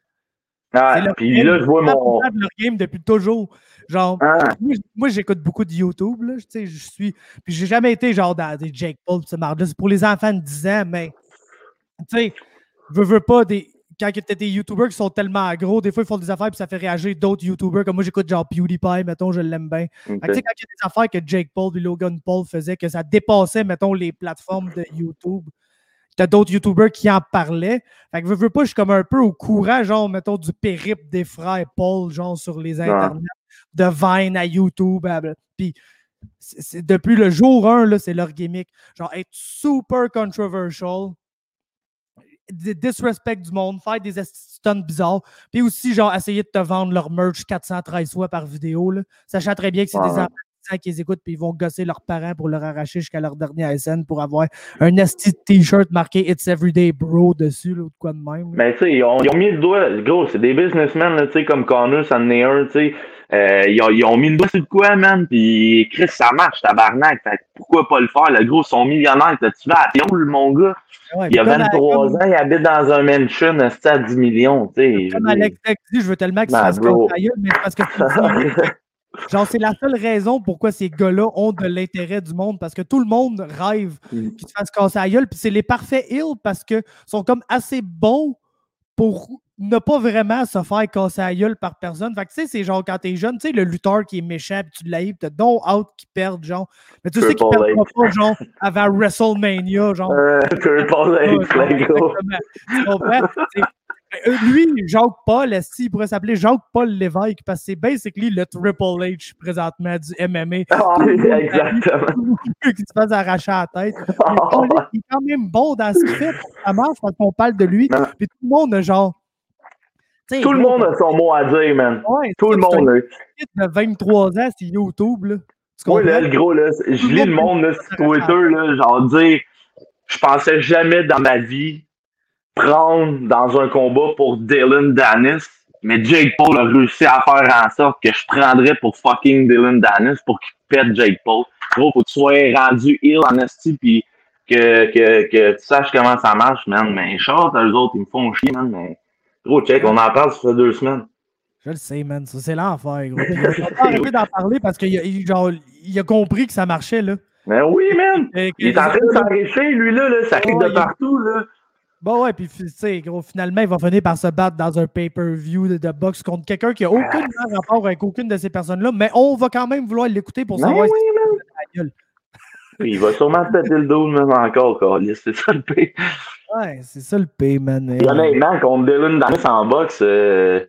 Puis là, je vois mon... leur game depuis toujours. Genre, moi, j'écoute beaucoup de YouTube, là. Tu sais, je suis... Puis j'ai jamais été, genre, dans des Jake Paul, c'est pour les enfants de 10 ans, mais... Tu sais, veux pas des... Quand tu as des YouTubers qui sont tellement gros, des fois, ils font des affaires et ça fait réagir d'autres YouTubers. Comme moi, j'écoute genre PewDiePie, mettons, je l'aime bien. Okay. Quand il y a des affaires que Jake Paul et Logan Paul faisaient, que ça dépassait, mettons, les plateformes de YouTube, t'as d'autres YouTubers qui en parlaient. Fait que veux pas, je suis comme un peu au courant, genre, mettons, du périple des frères Paul, genre, sur les internets, de Vine à YouTube. Puis, depuis le jour 1, là, c'est leur gimmick. Genre, être super controversial, disrespect du monde, faire des stunts bizarres, puis aussi, genre, essayer de te vendre leur merch 413 fois par vidéo, là, sachant très bien que c'est des enfants qui les écoutent, puis ils vont gosser leurs parents pour leur arracher jusqu'à leur dernière scène pour avoir un esti t-shirt marqué It's Everyday Bro dessus, là, ou de quoi de même. Mais tu sais, ils ont mis le doigt, gros, c'est des businessmen, tu sais, comme Conor, ça en est un, tu sais. Ils ont mis le doigt sur le quoi, man, puis Chris, ça marche, tabarnak. Fait pourquoi pas le faire? Le gros, ils sont millionnaires. Tu vas à Théoul, mon gars. Ouais, il a 23 ans, il habite dans un mansion à 10 millions, tu sais. Comme Alex dit, je veux tellement qu'il se fasse cailler, mais parce que genre, c'est la seule raison pourquoi ces gars-là ont de l'intérêt du monde, parce que tout le monde rêve qu'ils se fassent casser la gueule, puis c'est les parfaits heels parce qu'ils sont comme assez bons pour ne pas vraiment se faire casser la gueule par personne. Fait que tu sais, c'est genre quand t'es jeune, tu sais, le lutteur qui est méchant, puis tu l'haïs, t'as donc out qui perd, genre. Mais tu sais qu'il perdra pas, genre, avant WrestleMania, genre. Triple H, les gars. Tu comprends? Lui, Jacques Paul, il pourrait s'appeler Jacques Paul Lévesque parce que c'est basically le Triple H présentement du MMA. Exactement. Qui se fasse arracher la tête. Il est quand même bon dans ce qu'il fait. Ça marche quand on parle de lui. Puis tout le monde a genre. Tout le monde a son mot à dire, man. Ouais, tout le monde. De 23 ans, c'est YouTube, là. Oui, là, le gros, là, je lis le monde là, sur Twitter, là, genre dire, je pensais jamais dans ma vie prendre dans un combat pour Dylan Danis, mais Jake Paul a réussi à faire en sorte que je prendrais pour fucking Dylan Danis pour qu'il pète Jake Paul. Gros, faut que tu sois rendu heel en esti pis que tu saches comment ça marche, man. Mais short, eux autres, ils me font chier, man. Mais gros, check, on en parle, ça fait 2 semaines. Je le sais, man. Ça, c'est l'enfer, gros. Il a pas arrêté d'en parler parce qu'il a compris que ça marchait, là. Mais oui, man! Il est en train de s'enrichir, lui, là. Ça clique de partout, là. Bon, ouais, puis tu sais, gros, finalement, il va finir par se battre dans un pay-per-view de boxe contre quelqu'un qui n'a aucun rapport avec aucune de ces personnes-là, mais on va quand même vouloir l'écouter pour savoir si c'est la gueule. Il va sûrement péter le dos même encore, c'est ça le pay. Ouais, c'est ça le pay, man. Et honnêtement, contre Dylan Danis en boxe, je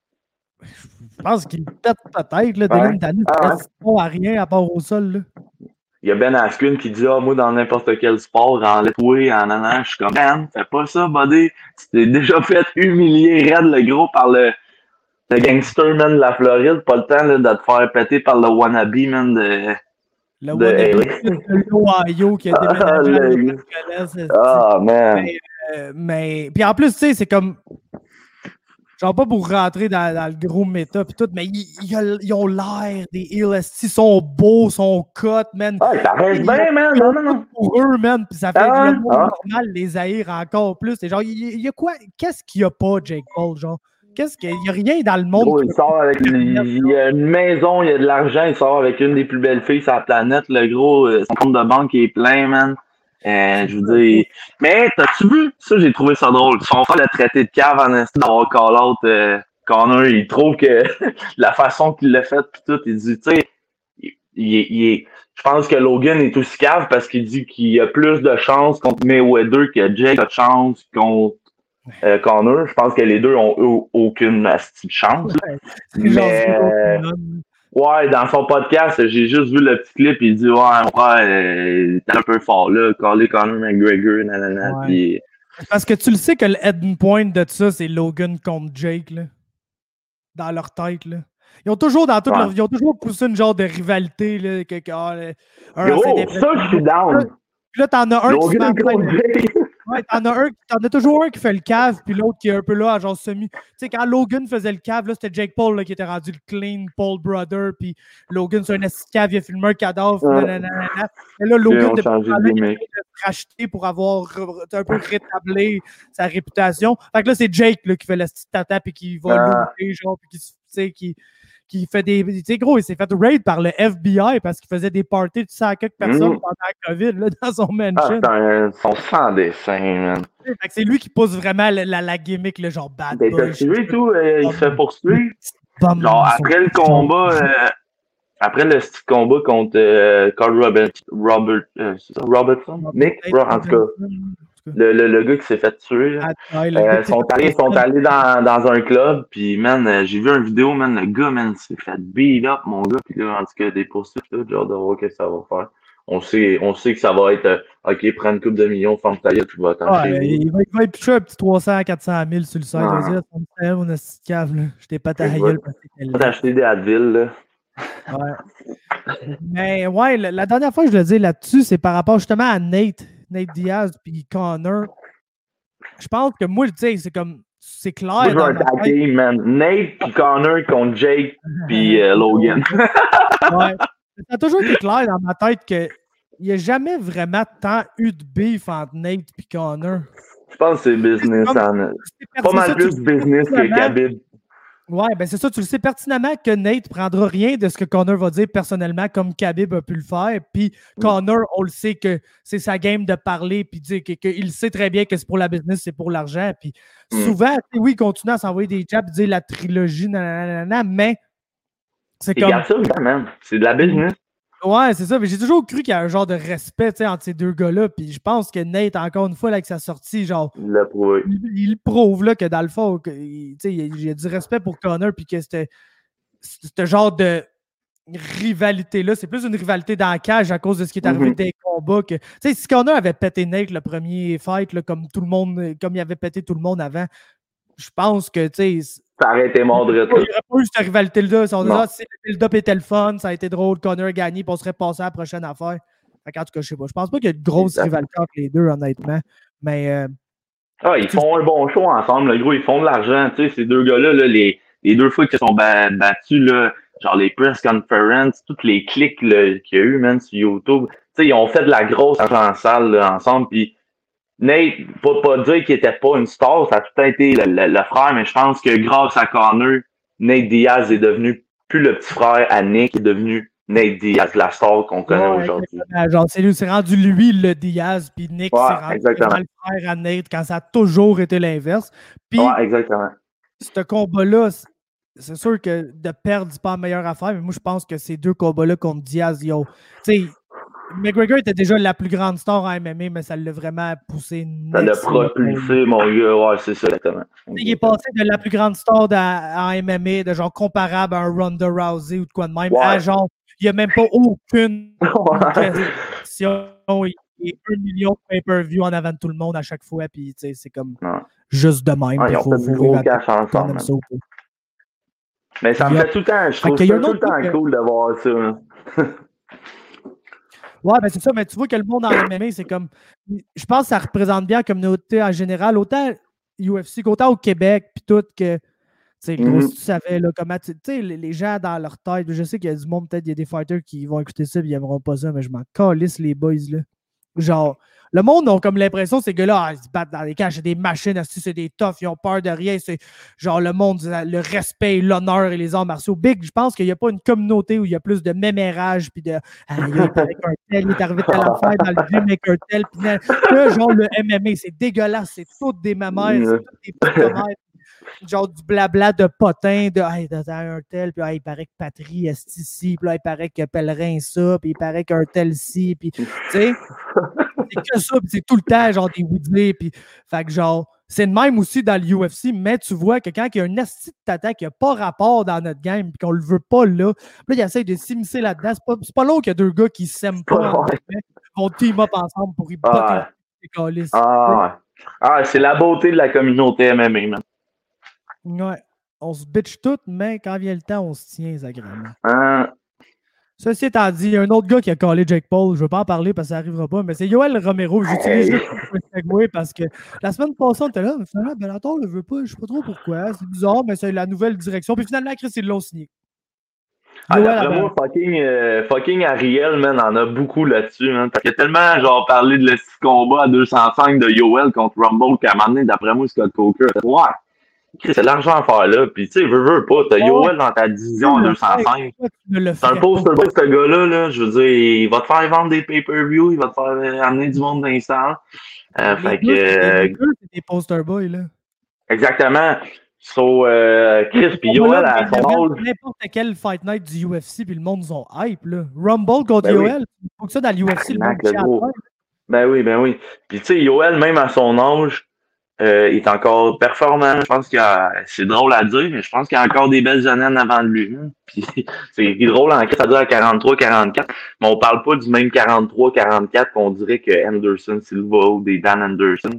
pense qu'il pète peut-être, là. Dylan Danis, il ne à rien à part au sol, là. Il y a Ben Askren qui dit moi, dans n'importe quel sport, en letoué, en nanan, je suis comme Ben, fais pas ça, buddy. Tu t'es déjà fait humilier raide le gros par le le gangster, man, de la Floride, pas le temps là, de te faire péter par le wannabe, man, de l'Ohio qui a déménagé à Los Angeles. Man. Mais puis en plus, tu sais, c'est comme... Genre pas pour rentrer dans le gros méta pis tout, mais ils ont l'air des ELST, sont beaux, sont cut, man. Ça reste bien, man. Non. Pour eux, man. Pis ça fait le monde normal les haïr encore plus. C'est genre, il y a quoi? Qu'est-ce qu'il y a pas, Jake Paul, genre? Qu'est-ce qu'il y a rien dans le monde? Gros, il sort avec il y a une maison, il y a de l'argent, il sort avec une des plus belles filles sur la planète, le gros, son compte de banque est plein, man. Je veux dire. Mais t'as-tu vu? Ça, j'ai trouvé ça drôle. Son frère l'a traité de cave en instant d'avoir call-out Connor. Il trouve que la façon qu'il l'a fait pis tout, il dit, tu sais, je pense que Logan est aussi cave parce qu'il dit qu'il a plus de chance contre Mayweather que Jake a de chance contre Connor. Je pense que les deux ont aucune chance. Ouais, dans son podcast, j'ai juste vu le petit clip, il dit t'es un peu fort là, caller Conor McGregor, nanana, ouais. Puis... Parce que tu le sais que le endpoint de ça, c'est Logan contre Jake, là. Dans leur tête, là. Ils ont toujours ils ont toujours poussé une genre de rivalité, là. Gros, ça, je suis down. Là, t'en as un Logan contre Jake. Ouais, t'en as toujours un qui fait le cave, puis l'autre qui est un peu là, genre semi. Tu sais, quand Logan faisait le cave, là, c'était Jake Paul là, qui était rendu le clean Paul brother, puis Logan, c'est un esti cave, il a filmé un cadavre, nanana. Et là, Logan, il a racheté pour avoir un peu rétablé sa réputation. Fait que là, c'est Jake là, qui fait l'esti tata, puis qui va louer, genre, puis qui fait des... Tu sais, gros, il s'est fait raid par le FBI parce qu'il faisait des parties de 100 quelques personnes pendant la COVID, là, dans son mansion. Son sans dessin, man. Fait que c'est lui qui pousse vraiment la gimmick, le genre bad boy. T'as suivi tout, il se fait poursuivre. Genre, après le combat, après le style combat contre Carl Robertson? Nick? En tout cas. Le gars qui s'est fait tuer. Ils sont allés dans un club, puis man, j'ai vu une vidéo, man, le gars, man, s'est fait beat up, mon gars, puis là, en tout cas, des poursuites, là, genre de voir qu'est-ce que ça va faire. On sait que ça va être, OK, prends une couple de millions, ferme ta gueule, tu vas t'en chez il va pitcher un petit 300-400 000 sur le site. Il va dire, on a ce cave, là. Je t'ai pas ta gueule. Tu vas t'acheter des Advil, là. Ouais. Mais ouais, la dernière fois que je le dis là-dessus, c'est par rapport justement à Nate Diaz puis Connor. Je pense que moi, tu sais, c'est comme, c'est clair. Moi, je veux un tag team, man. Nate puis Connor contre Jake puis Logan. Ouais. Ça a toujours été clair dans ma tête qu'il n'y a jamais vraiment tant eu de beef entre Nate et Connor. Je pense que c'est business. Pas mal plus business que Khabib. Ouais, ben c'est ça, tu le sais pertinemment que Nate prendra rien de ce que Connor va dire personnellement comme Khabib a pu le faire. Puis Connor, on le sait que c'est sa game de parler puis dire qu'il sait très bien que c'est pour la business, c'est pour l'argent. Puis souvent, oui, il continue à s'envoyer des jabs, dire la trilogie, nanana, mais c'est comme... Regarde ça, man. C'est de la business. Ouais, c'est ça. Mais j'ai toujours cru qu'il y a un genre de respect entre ces deux gars-là. Puis je pense que Nate, encore une fois, là, avec sa sortie, genre. Il prouve là, que dans le fond, il y a du respect pour Connor. Puis que c'était ce genre de rivalité-là. C'est plus une rivalité dans la cage à cause de ce qui est arrivé des combats. Si Connor avait pété Nate le premier fight, là, comme il avait pété tout le monde avant, je pense que, tu sais. Ça aurait été mort de Il n'y aurait pas eu cette rivalité-là. Si on disait, si le build-up était le fun, ça a été drôle, Connor a gagné, puis on serait passé à la prochaine affaire. En tout cas, je sais pas. Je pense pas qu'il y a de grosse rivalité entre les deux, honnêtement. Mais. Ils font un bon show ensemble, le gros, ils font de l'argent. Tu sais, ces deux gars-là, là, les deux fois qu'ils se sont battus, là, genre les press conferences, toutes les clics qu'il y a eu, man, sur YouTube. Tu sais, ils ont fait de la grosse argent en salle là, ensemble, puis Nate, pas dire qu'il était pas une star, ça a tout le temps été le frère, mais je pense que grâce à Connor, Nate Diaz est devenu plus le petit frère à Nick, est devenu Nate Diaz, la star qu'on connaît aujourd'hui. Genre, c'est rendu lui le Diaz, puis Nick, c'est rendu le frère à Nate quand ça a toujours été l'inverse. Puis, exactement. Ce combat-là, c'est sûr que de perdre, c'est pas la meilleure affaire, mais moi, je pense que ces deux combats-là contre Diaz, tu sais, McGregor était déjà la plus grande star en MMA, mais ça l'a vraiment poussé. Ça l'a propulsé, mon gars. Ouais, c'est ça, exactement. Il est passé de la plus grande star en MMA, de genre comparable à un Ronda Rousey ou de quoi de même, à genre, il n'y a même pas aucune question. Il y a 1 million de pay-per-view en avant de tout le monde à chaque fois, puis c'est comme juste de même. Ils ont fait du gros cash ensemble. Mais ça me fait tout le temps, je trouve ça tout le temps cool de voir ça. Hein. Ouais, ben c'est ça, mais tu vois que le monde en MMA, c'est comme. Je pense que ça représente bien la communauté en général, autant UFC qu'autant au Québec, puis tout, que. Tu sais, gros, si tu savais, là, comment. Tu sais, les gens dans leur tête, je sais qu'il y a du monde, peut-être, il y a des fighters qui vont écouter ça et ils n'aimeront pas ça, mais je m'en calisse, les boys, là. Genre, le monde a comme l'impression, ces gars-là, ils se battent dans les cages, c'est des machines, c'est des toughs, ils ont peur de rien, c'est genre le monde, le respect, l'honneur et les arts martiaux. Big, je pense qu'il n'y a pas une communauté où il y a plus de mémérage, puis de il est avec un tel, il est arrivé tel affaire dans le gym avec un tel, puis que genre le MMA, c'est dégueulasse, c'est toutes des mamères, c'est toutes des petites mamères. Genre du blabla de potin, de hey, un tel, puis il paraît que Patrie est ici, puis là, il paraît que Pellerin ça, puis il paraît qu'un tel ci, puis tu sais, c'est que ça, puis c'est tout le temps, genre des Woodley, puis fait que genre, c'est le même aussi dans l'UFC, mais tu vois que quand il y a un asti de tata qui n'a pas rapport dans notre game, puis qu'on le veut pas là, puis là, il essaie de s'immiscer là-dedans, c'est pas long qu'il y a deux gars qui s'aiment pas, vont team up ensemble pour y botter les calices. C'est la beauté de la communauté MMA, man. Ouais. On se bitch tout, mais quand vient le temps, on se tient agréablement. Ceci étant dit, il y a un autre gars qui a collé Jake Paul. Je ne veux pas en parler parce que ça n'arrivera pas, mais c'est Yoel Romero. J'utilise juste pour segway parce que la semaine passée, on était là. Finalement, Bellator ne le veut pas. Je ne sais pas trop pourquoi. C'est bizarre, mais c'est la nouvelle direction. Puis finalement, Chris, ils l'ont signé. D'après moi, fucking Ariel, man, en a beaucoup là-dessus, man. Parce qu'il a tellement, genre, parlé de le combat à 205 de Yoel contre Rumble qu'à un moment donné, d'après moi, Scott Coker. Ouais. C'est de l'argent à faire là. Puis, tu sais, veux pas. T'as Yoel dans ta division à 205. C'est un poster boy, ce gars-là. Là. Je veux dire, il va te faire vendre des pay-per-view. Il va te faire amener du monde d'instant. Fait que. C'est des poster boys, là. Exactement. So, Chris puis Yoel à son âge. N'importe quel fight night du UFC, puis le monde sont hype, là. Rumble contre Yoel. Il faut que ça dans l'UFC, le monde Ben oui. Puis, tu sais, Yoel, même à son âge, il est encore performant. Je pense qu'il c'est drôle à dire, mais je pense qu'il y a encore des belles années en avant de lui. Hein. Puis c'est drôle en ça doit à 43-44, mais on parle pas du même 43-44 qu'on dirait que Anderson Silva ou des Dan Anderson.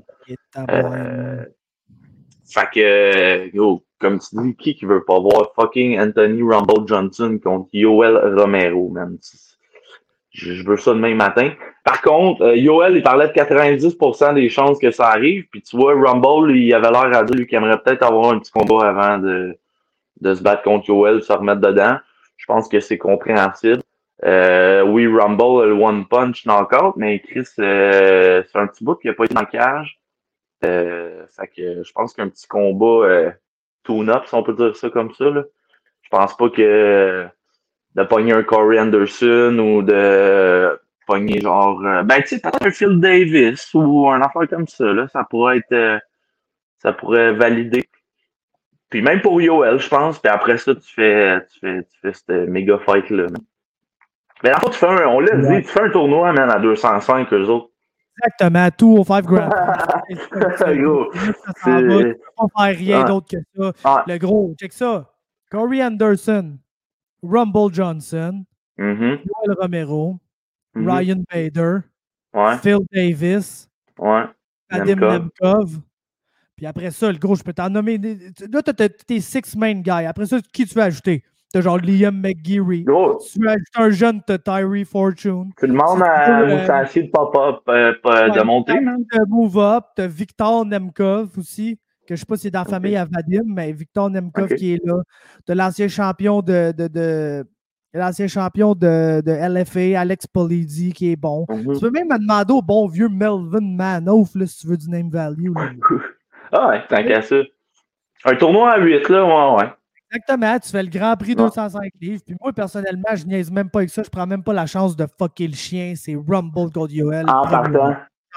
Fait que, comme tu dis, qui veut pas voir fucking Anthony Rumble Johnson contre Yoel Romero, man? Je veux ça demain matin. Par contre, Yoel, il parlait de 90% des chances que ça arrive. Puis tu vois, Rumble, il avait l'air à dire lui, qu'il aimerait peut-être avoir un petit combat avant de se battre contre Yoel, se remettre dedans. Je pense que c'est compréhensible. Oui, Rumble a le one punch knockout, mais Chris, c'est un petit bout qui n'a pas été dans le cage. Fait que je pense qu'un petit combat tune-up, si on peut dire ça comme ça, là. Je pense pas que de pogner un Corey Anderson ou de pogner genre tu sais, peut-être un Phil Davis ou un affaire comme ça, là, ça pourrait valider. Puis même pour Yoel, je pense, puis après ça, tu fais cette méga fight-là. Mais en fait, on l'a dit, tu fais un tournoi, man, à 205, eux autres. Exactement, tout au 5 Grand Prix. Tu peux pas faire rien d'autre que ça. Le gros, check ça. Corey Anderson, Rumble Johnson, Yoel Romero, Ryan Bader, Phil Davis, Vadim Nemkov. Puis après ça, le gros, je peux t'en nommer. Là, tu as tes 6 main guys. Après ça, qui tu veux ajouter? Tu as genre Liam McGeary. Tu veux ajouter un jeune, tu as Tyree Fortune. Tu demandes à Moussachi de pop-up, de monter. De move up. Tu as Victor Nemkov aussi, que je ne sais pas si c'est dans la famille à Vadim, mais Victor Nemkov qui est là. Tu as l'ancien champion de LFA, Alex Polidi, qui est bon. Tu peux même me demander au bon vieux Melvin Manoff, là, si tu veux du name value. Tant qu'à ça. Un tournoi à 8, là, ouais. Exactement, tu fais le Grand Prix 205 livres. Puis moi, personnellement, je niaise même pas avec ça. Je prends même pas la chance de fucker le chien. C'est Rumble contre Yoel. En partant.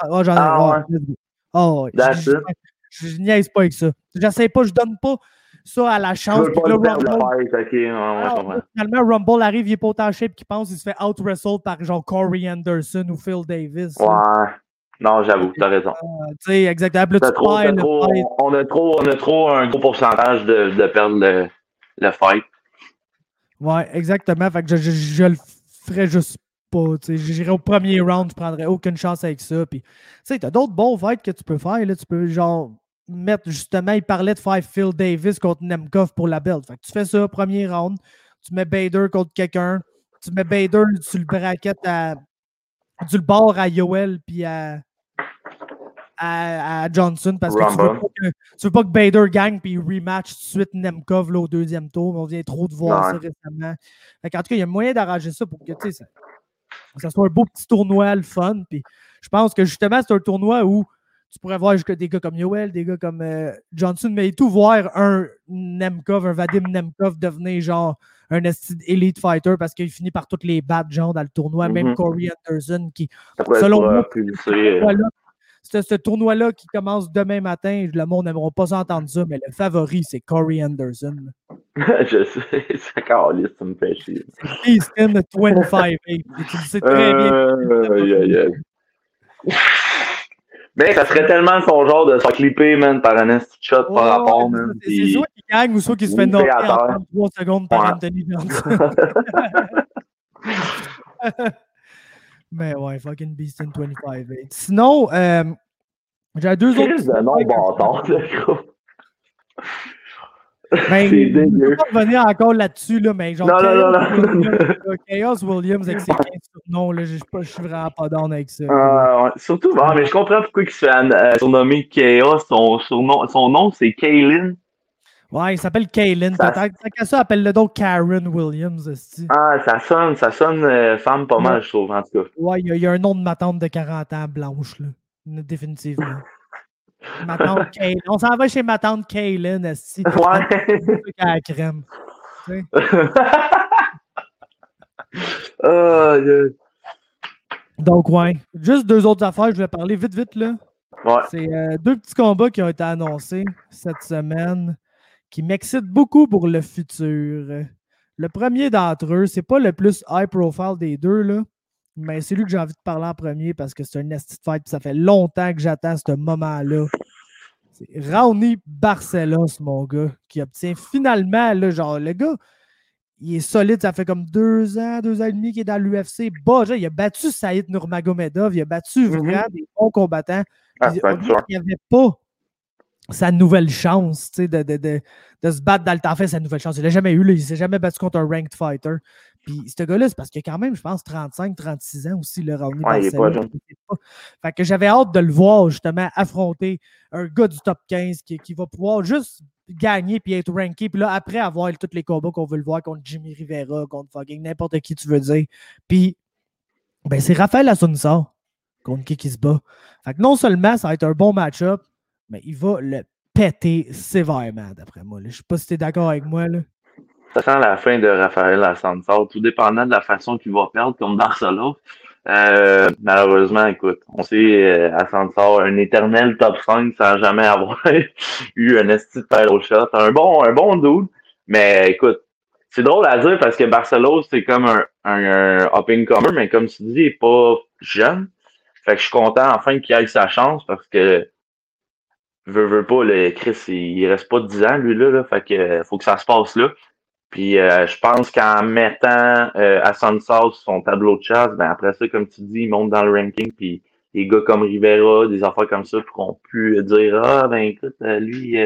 Je niaise pas avec ça. J'essaie pas, je donne pas ça à la chance. Finalement, Rumble arrive, il est pas autant shape qu'il pense, il se fait out-wrestle par genre Corey Anderson ou Phil Davis. Ouais. Non, j'avoue, t'as raison. Tu sais, exactement. On a trop un gros pourcentage de perdre le fight. Ouais, exactement. Fait que je le ferais juste pas. J'irais au premier round, je prendrais aucune chance avec ça. Puis, tu sais, t'as d'autres bons fights que tu peux faire. Là. Tu peux, genre, mettre, justement, il parlait de faire Phil Davis contre Nemkov pour la belt. Fait que tu fais ça, premier round, tu mets Bader contre quelqu'un, tu mets Bader sur le bracket du bord à Yoel puis à Johnson parce que tu veux pas que Bader gagne puis rematch tout de suite Nemkov là, au deuxième tour. On vient trop de voir ça récemment. En tout cas, il y a moyen d'arranger ça pour que ça soit un beau petit tournoi, le fun. Puis je pense que justement, c'est un tournoi où tu pourrais voir des gars comme Yoel, des gars comme Johnson, mais tout voir un Nemkov, un Vadim Nemkov devenir genre un elite fighter parce qu'il finit par toutes les battre genre dans le tournoi. Même Corey Anderson qui, selon moi, ce tournoi-là qui commence demain matin, le monde n'aimeront pas s'entendre ça, mais le favori, c'est Corey Anderson. Je sais, c'est caliste, ça me fait chier. C'est Easton 25-8. Tu le sais très bien. Mais ça serait tellement son genre de se clipper, man, par un esti shot par rapport, man. C'est soit qu'il gagne ou soit qu'il se fait knocker en 3 secondes par Anthony Johnson. Mais ouais, fucking Beastin 25-8. Sinon, j'ai deux autres. C'est un nom bâtard, le gros. Ben, je ne peux pas revenir encore là-dessus, là, mais genre. Non. Chaos Williams avec ses 15 surnoms, là, je suis vraiment pas down avec ça. Ouais. Surtout, mais je comprends pourquoi il se fait surnommer Chaos. Son nom, c'est Kaylin. Ouais, il s'appelle Kaylin. Tant qu'à ça, appelle-le donc Karen Williams. Aussi. Ah, ça sonne femme pas mal, je trouve, en tout cas. Ouais, il y a un nom de ma tante de 40 ans blanche, là. Définitivement. Ma tante Kaylin. On s'en va chez ma tante Kaylin, esti. Ouais. À la crème. Donc, ouais. Juste deux autres affaires, je vais parler vite, là. Ouais. C'est deux petits combats qui ont été annoncés cette semaine qui m'excitent beaucoup pour le futur. Le premier d'entre eux, c'est pas le plus high profile des deux, là. Mais c'est lui que j'ai envie de parler en premier parce que c'est un esti de fight. Ça fait longtemps que j'attends ce moment-là. C'est Raoni Barcelos, mon gars, qui obtient finalement, là, genre, le gars, il est solide. Ça fait comme 2 ans et demi qu'il est dans l'UFC. Il a battu Saïd Nurmagomedov. Il a battu vraiment des bons combattants. Il n'y avait pas sa nouvelle chance, tu sais, de se battre dans le temps. Fait sa nouvelle chance. Il l'a jamais eu. Là. Il ne s'est jamais battu contre un ranked fighter. Puis, ce gars-là, c'est parce qu'il a quand même, je pense, 35-36 ans aussi, le Raoni Barcelos. Fait que j'avais hâte de le voir, justement, affronter un gars du top 15 qui va pouvoir juste gagner puis être ranké. Puis là, après avoir tous les combats qu'on veut le voir contre Jimmy Rivera, contre fucking n'importe qui tu veux dire. Puis, ben, c'est Raphaël Assunção contre qui se bat. Fait que non seulement ça va être un bon match-up, mais il va le péter sévèrement, d'après moi. Là. Je sais pas si tu es d'accord avec moi, là. Ça sent la fin de Raphaël Assunção, tout dépendant de la façon qu'il va perdre, comme Barcelos. Malheureusement, écoute, on sait, Assunção, un éternel top 5 sans jamais avoir eu un esti de title shot. Un bon dude, mais écoute, c'est drôle à dire parce que Barcelos, c'est comme un up-and-comer, mais comme tu dis, il est pas jeune. Fait que je suis content enfin qu'il ait sa chance parce que veut pas, le Chris, il reste pas 10 ans, lui, là, fait que faut que ça se passe là. Puis je pense qu'en mettant Assunção sur son tableau de chasse, ben après ça, comme tu dis, il monte dans le ranking, puis des gars comme Rivera, des affaires comme ça, pourront plus dire ah ben écoute, lui,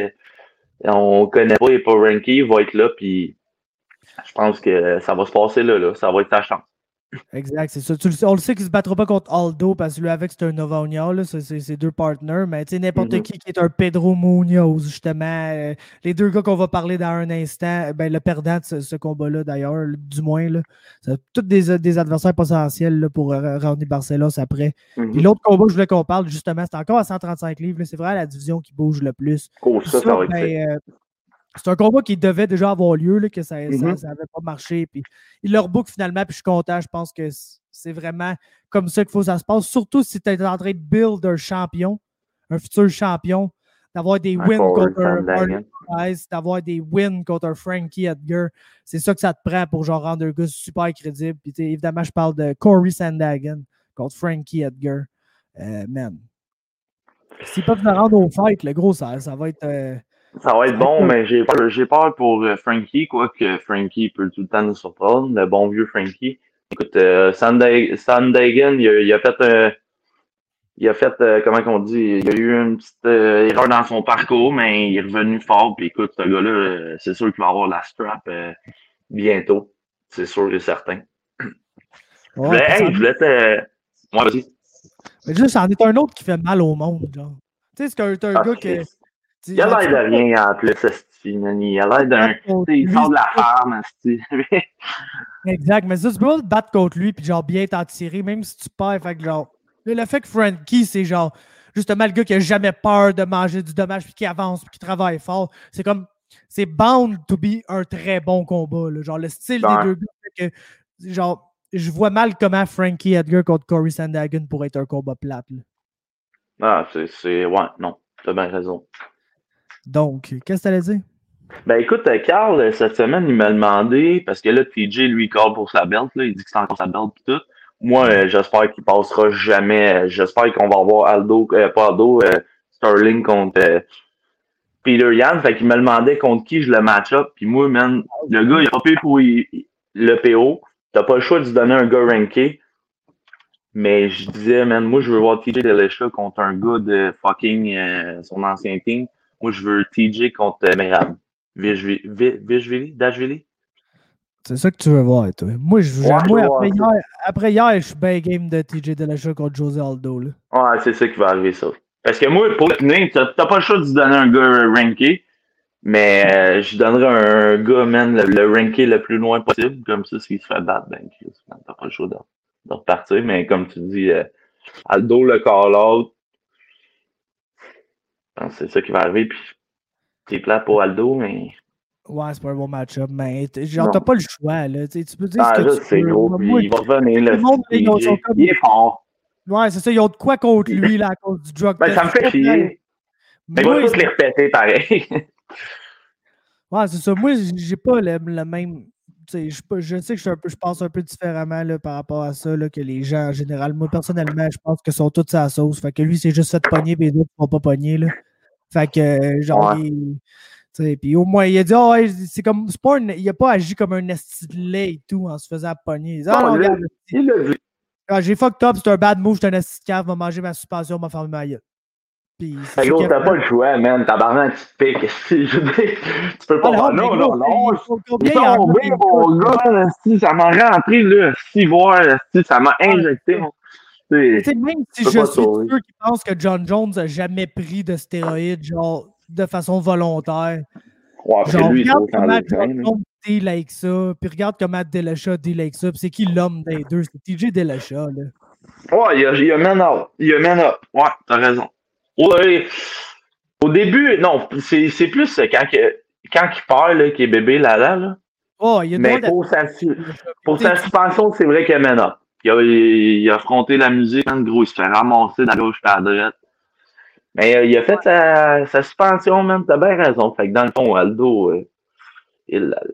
on connaît pas, il est pas ranké, il va être là, puis je pense que ça va se passer là, ça va être sa chance. Exact, c'est ça. On le sait qu'il ne se battra pas contre Aldo parce que lui avec c'est un Nova Union, c'est deux partners, mais tu sais, n'importe qui est un Pedro Munoz, justement. Les deux gars qu'on va parler dans un instant, ben, le perdant de ce combat-là d'ailleurs, du moins, là, c'est tous des adversaires potentiels là, pour Raoni Barcelos après. Puis l'autre combat que je voulais qu'on parle, justement, c'est encore à 135 livres. Là, c'est vraiment la division qui bouge le plus. Ça va être c'est un combat qui devait déjà avoir lieu, là, que ça n'avait pas marché. Puis il leur book finalement, puis je suis content. Je pense que c'est vraiment comme ça qu'il faut que ça se passe. Surtout si tu es en train de build un champion, un futur champion, d'avoir des wins contre un Price, d'avoir des wins contre un Frankie Edgar. C'est ça que ça te prend pour genre rendre un gars super crédible. Puis évidemment, je parle de Corey Sandhagen contre Frankie Edgar. Man. S'ils peuvent se rendre au fight, le gros, ça va être... ça va être bon, mais j'ai peur pour Frankie, quoique Frankie peut tout le temps nous surprendre, le bon vieux Frankie. Écoute, Sandhagen, il a fait il a fait, comment qu'on dit, il a eu une petite erreur dans son parcours, mais il est revenu fort. Puis écoute, ce gars-là, c'est sûr qu'il va avoir la strap bientôt. C'est sûr et certain. Ouais, je voulais te... Moi, vas-y. Mais juste, c'en est un autre qui fait mal au monde, genre. Tu sais, c'est un gars qui... Il a l'air de rien en plus, man. Il a l'air d'un... Il sort de la ferme, Exact, mais ça, tu peux pas te battre contre lui puis genre bien t'en tirer, même si tu perds. Fait que genre... Le fait que Frankie, c'est genre justement le gars qui a jamais peur de manger du dommage puis qui avance puis qui travaille fort. C'est comme... C'est bound to be un très bon combat, là. Genre le style des deux gars, fait que... Genre... Je vois mal comment Frankie Edgar contre Corey Sandhagen pourrait être un combat plate. Là. Ah, c'est... Ouais, non. T'as bien raison. Donc, qu'est-ce que t'allais dire? Ben écoute, Carl, cette semaine, il m'a demandé, parce que là, TJ, lui, il call pour sa belt, là, il dit que c'est encore sa belt et tout. Moi, j'espère qu'il passera jamais. J'espère qu'on va avoir Sterling contre Peter Yan. Fait qu'il me demandait contre qui je le match-up. Puis moi, man, le gars, il a pas payé pour le PO. T'as pas le choix de lui donner un gars ranké. Mais je disais, man, moi, je veux voir TJ Dillashaw contre un gars de fucking son ancien team. Moi, je veux TJ contre Merab. Dashvili? C'est ça que tu veux voir, toi. Moi, après hier, je suis bien game de TJ Dillashaw contre Jose Aldo. Là. Ouais, c'est ça qui va arriver, ça. Parce que moi, pour le tenir, t'as pas le choix de lui donner un gars ranké. Mais je donnerais un gars, man, le ranké le plus loin possible. Comme ça, s'il se fait battre, ben, t'as pas le choix de repartir. Mais comme tu dis, Aldo, le call-out, c'est ça qui va arriver. Puis, c'est plat pour Aldo, mais... Ouais, c'est pas un bon match-up. Mais genre, t'as pas le choix, là. Tu peux dire ce que tu veux. Gros, puis il va revenir, là. Il est fort. Ouais, c'est ça. Ils ont de quoi contre lui, là, à cause du drug test. Ça me fait chier. Mais il va tous les répéter, pareil. Ouais, c'est ça. Moi, j'ai pas le même. Je sais que je pense un peu différemment là, par rapport à ça, là, que les gens en général. Moi, personnellement, je pense que sont tous à la sauce. Fait que lui, c'est juste fait pogner, et les autres ne sont pas pognés. Là. Fait que, genre, puis au moins, il a dit, oh, ouais, c'est comme. Il n'a pas agi comme un estilet et tout en se faisant pogner. Il a dit, regarde, j'ai fucked up, c'est un bad move, j'étais un esti de cave, m'a mangé ma suspension, m'a fermé ma gueule. Gros, t'as pas le choix, man. Tabarnak, tu te piques. Tu peux pas faire non. Ils sont bien, mon gars. Si ça m'a rentré, là. Si voir, si ça m'a injecté. Même si je suis ceux qui pensent que John Jones n'a jamais pris de stéroïdes, genre, de façon volontaire. Ouais, genre, lui, regarde comment John Jones deal avec ça, puis regarde comment Dillashaw deal avec ça, puis c'est qui l'homme des deux? C'est TJ Dillashaw, là. Ouais, il a man up. Ouais, t'as raison. Ouais. Au début, non, c'est plus quand il part, là, qu'il est bébé là. Oh, il a mais pour sa suspension, c'est vrai qu'il a man up. Il a affronté la musique, hein, gros, il se fait ramasser de la gauche et à la droite. Mais il a fait sa suspension, même, t'as bien raison. Fait que dans le fond, Aldo, il l'a.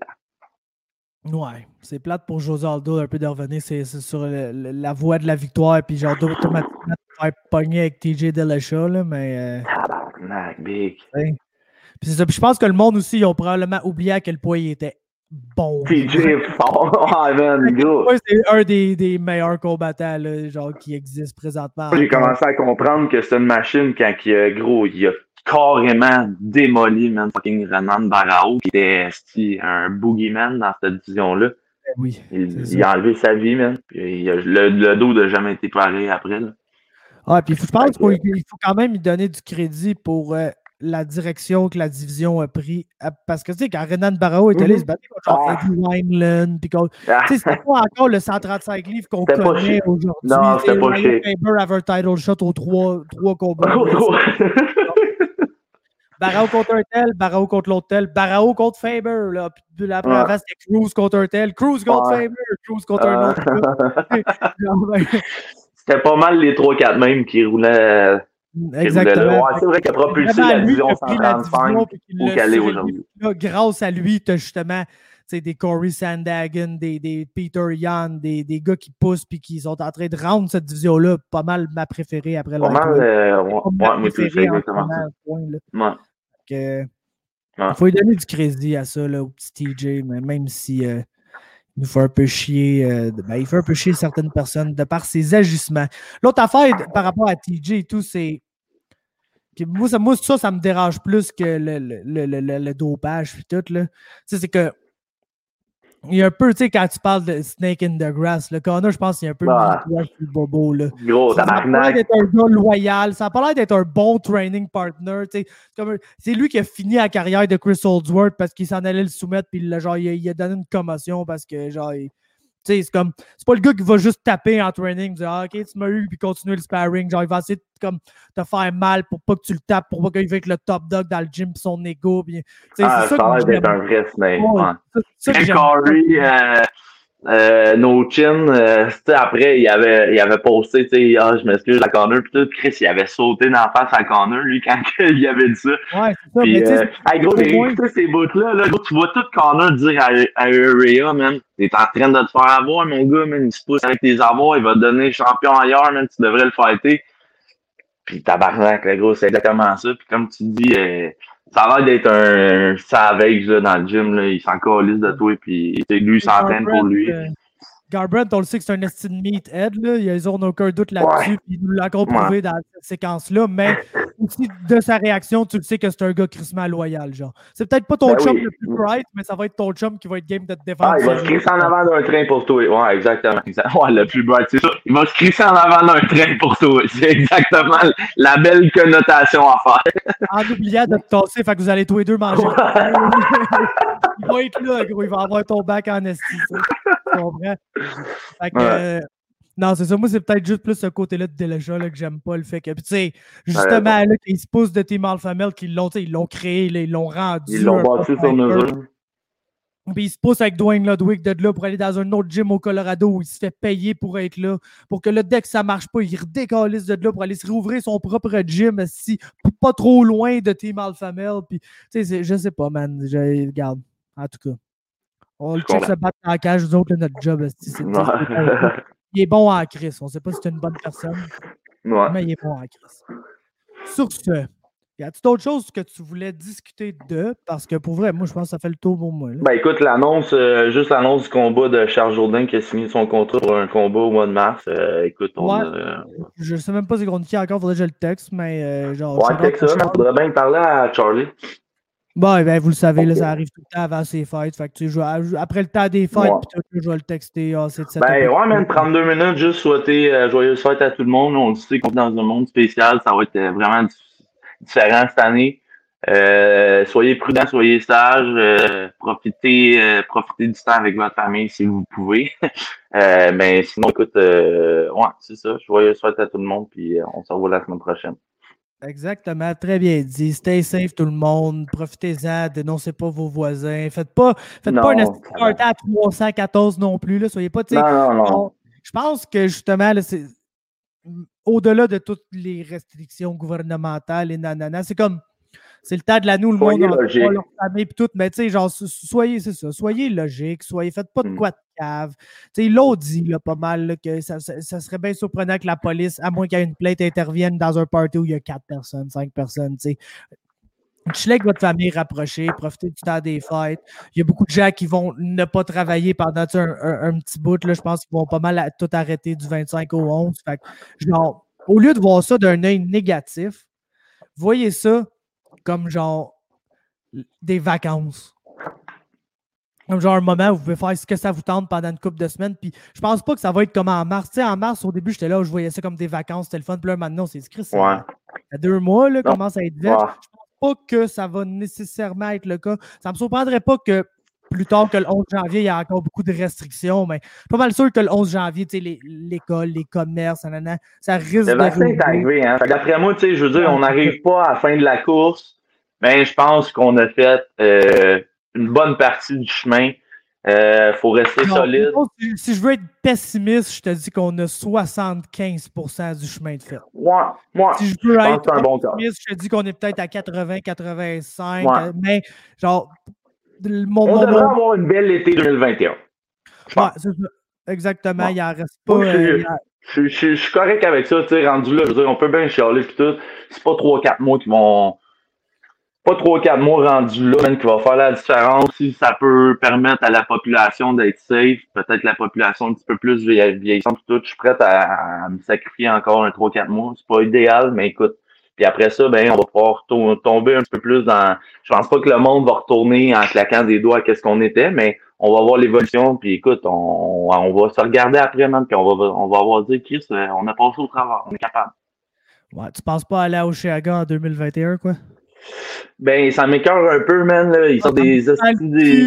Ouais, c'est plate pour Jose Aldo un peu de revenir c'est sur la voie de la victoire, puis genre automatiquement faire pogner avec TJ Dillashaw, là, mais... Tabarnak, big. Puis c'est ça, puis je pense que le monde aussi, ils ont probablement oublié à quel point il était bon. TJ est fort, man, gros. C'est un des meilleurs combattants, là, genre, qui existent présentement. J'ai commencé à comprendre que c'est une machine quand il a carrément démoli, man, fucking Renan Barao, qui était un boogeyman dans cette division-là. Oui. Il a enlevé sa vie, man. Puis le dos n'a jamais été paré après, là. Ah, puis je pense qu'il faut quand même lui donner du crédit pour la direction que la division a pris. Parce que, tu sais, quand Renan Barao était là, il se battait contre Eddie Wineland. Tu sais, c'était pas encore le 135 livres qu'on connaît aujourd'hui. Non, c'était pas chic. Faber avait un title shot aux trois combats. Barao contre un tel, Barao contre l'autre tel, Barao contre Faber. Là. Puis après, avant, c'était Cruz contre un tel, Cruz contre Faber, Cruz contre un autre. C'était pas mal les 3-4 mêmes qui roulaient. Exactement. Ouais, c'est vrai qu'il a propulsé la division 135 au Calais aujourd'hui. Grâce à lui, tu as justement des Corey Sandhagen, des Peter Yan, des gars qui poussent et qui sont en train de rendre cette division-là pas mal ma préférée après la moi préférée exactement. Il faut lui donner du crédit à ça, là, au petit TJ, même si nous fait un peu chier. Il fait un peu chier certaines personnes de par ses agissements. L'autre affaire par rapport à TJ et tout, c'est. Moi, ça me dérange plus que le dopage et tout. Là. C'est que. Il y a un peu, tu sais, quand tu parles de Snake in the Grass, le Connor, je pense qu'il y a un peu de bobo. Là. Gros, ça n'a pas l'air d'être un gars loyal, ça n'a pas l'air d'être un bon training partner. C'est lui qui a fini la carrière de Chris Holdsworth parce qu'il s'en allait le soumettre, puis genre, il a donné une commotion parce que, genre, c'est comme, c'est pas le gars qui va juste taper en training, dire ok, tu m'as eu, puis continuer le sparring. Genre, il va essayer de te faire mal pour pas que tu le tapes, pour pas qu'il vienne avec le top dog dans le gym, puis son ego. Puis, ça a l'air d'être un vrai snake. Corey, No Chin, après, il avait posté, je m'excuse, la Connor, puis tout, Chris, il avait sauté dans la face à Connor, lui, quand il avait dit ça. Ouais, c'est ça. Puis, gros, écoutez ces bouts-là, là, gros, tu vois tout Connor dire à Urea, man, t'es en train de te faire avoir, mon gars, man, il se pousse avec tes avoirs, il va te donner champion ailleurs, man, tu devrais le fighter. Puis, tabarnak, là, gros, c'est exactement ça. Puis, comme tu dis, ça a l'air d'être un savage là, dans le gym. Là. Il s'en calisse de toi. Puis lui, il s'entraîne pour lui. Garbrandt, on le sait que c'est un estime meathead. Ils n'ont aucun doute là-dessus. Puis il nous l'a encore prouvé dans cette séquence-là. Mais aussi, de sa réaction, tu le sais que c'est un gars crissement loyal. Genre. C'est peut-être pas ton chum le plus bright, mais ça va être ton chum qui va être game de te défendre. Il va se crisser en avant d'un train pour toi. Ouais, exactement. Ouais, le plus bright, c'est ça. Il va se crisser en avant d'un train pour toi. C'est exactement la belle connotation à faire. En oubliant de te tasser, fait que vous allez tous les deux manger. Il va être là, gros. Il va avoir ton bac en esti. Tu comprends? Fait que, non, c'est ça. Moi, c'est peut-être juste plus ce côté-là de Dillashaw que j'aime pas. Le fait que, tu sais, justement, là, qu'ils se poussent de Team Alpha Male, ils l'ont créé, là, ils l'ont rendu. Ils l'ont bâti sur mesure. Puis il se pousse avec Dwayne Ludwig de là pour aller dans un autre gym au Colorado où il se fait payer pour être là. Pour que là, dès que ça marche pas, il redécalisse de là pour aller se rouvrir son propre gym, pas trop loin de Team Alpha Male. Puis, tu sais, je sais pas, man. Regarde, en tout cas. On le check se battre en cage, nous autres, là, notre job. Il est bon en crise. On sait pas si c'est une bonne personne, mais il est bon en crise. Sur ce, y a-t-il d'autres choses que tu voulais discuter de? Parce que pour vrai, moi, je pense que ça fait le tour pour moi. Là. Ben écoute, juste l'annonce du combat de Charles Jourdain qui a signé son contrat pour un combat au mois de mars. Écoute, je sais même pas c'est contre qui encore, faudrait que je le texte, mais genre. Ouais, texte ça, mais faudrait bien parler à Charlie. Bon, ben, vous le savez, là, ça arrive tout le temps avant ses fights. Fait que, tu sais, après le temps des fights, je vais le texter. Même 32 minutes, juste souhaiter joyeuse fête à tout le monde. On le sait qu'on est dans un monde spécial. Ça va être vraiment différent cette année. Soyez prudents, soyez sages. Profitez du temps avec votre famille si vous pouvez. Sinon, écoute, c'est ça. Joyeuse fête à tout le monde. Puis on se revoit la semaine prochaine. Exactement, très bien dit. Stay safe tout le monde, profitez-en, dénoncez pas vos voisins. Faites pas un party à 314 non plus. Là. Soyez pas, tu sais. Non. Je pense que justement, là, c'est au-delà de toutes les restrictions gouvernementales et nanana, c'est le temps de l'année où le monde a leur famille et tout, mais tu sais, genre, soyez logique, faites pas de quoi de cave. Tu sais, ils l'ont dit, là, pas mal, là, que ça serait bien surprenant que la police, à moins qu'il y ait une plainte, intervienne dans un party où il y a 4 personnes, 5 personnes, tu sais. Chillez avec votre famille rapprochée, profitez du temps des fêtes. Il y a beaucoup de gens qui vont ne pas travailler pendant un petit bout, là, je pense qu'ils vont pas mal tout arrêter du 25 au 11. Fait que, genre, au lieu de voir ça d'un œil négatif, voyez ça comme genre des vacances. Comme genre un moment où vous pouvez faire ce que ça vous tente pendant une couple de semaines. Puis je pense pas que ça va être comme en mars. Tu sais, en mars, au début, j'étais là où je voyais ça comme des vacances, c'était le fun. Puis là, maintenant, c'est écrit. Il y a 2 mois, là, commence à être vite. Je pense pas que ça va nécessairement être le cas. Ça me surprendrait pas que plus tard que le 11 janvier, il y a encore beaucoup de restrictions, mais je suis pas mal sûr que le 11 janvier, tu sais, l'école, les commerces, ça risque de... Le vaccin est arrivé, hein. D'après moi, tu sais, je veux dire, on n'arrive pas à la fin de la course, mais je pense qu'on a fait une bonne partie du chemin. Faut rester solide. Si je veux être pessimiste, je te dis qu'on a 75% du chemin de fait. Si je veux être optimiste, je te dis qu'on est peut-être à 80-85, mais genre... on devrait avoir une belle été 2021. C'est ça. Exactement, il n'en reste pas. Je suis correct avec ça, tu sais, rendu là. Je veux dire, on peut bien chialer et tout. C'est pas 3-4 mois qui vont pas 3-4 mois rendu là, man, qui va faire la différence. Si ça peut permettre à la population d'être safe, peut-être la population un petit peu plus vieillissante, tout, je suis prêt à me sacrifier encore un 3-4 mois. C'est pas idéal, mais écoute. Puis après ça, ben, on va pouvoir tomber un petit peu plus dans. Je pense pas que le monde va retourner en claquant des doigts à qu'est-ce qu'on était, mais on va voir l'évolution. Puis écoute, on va se regarder après, man, puis on va avoir dit, Chris, on a passé au travers, on est capable. Ouais, tu penses pas aller à Oshéaga en 2021, quoi? Ben, ça m'écoeure un peu, man, là. Ils sont des Les trois,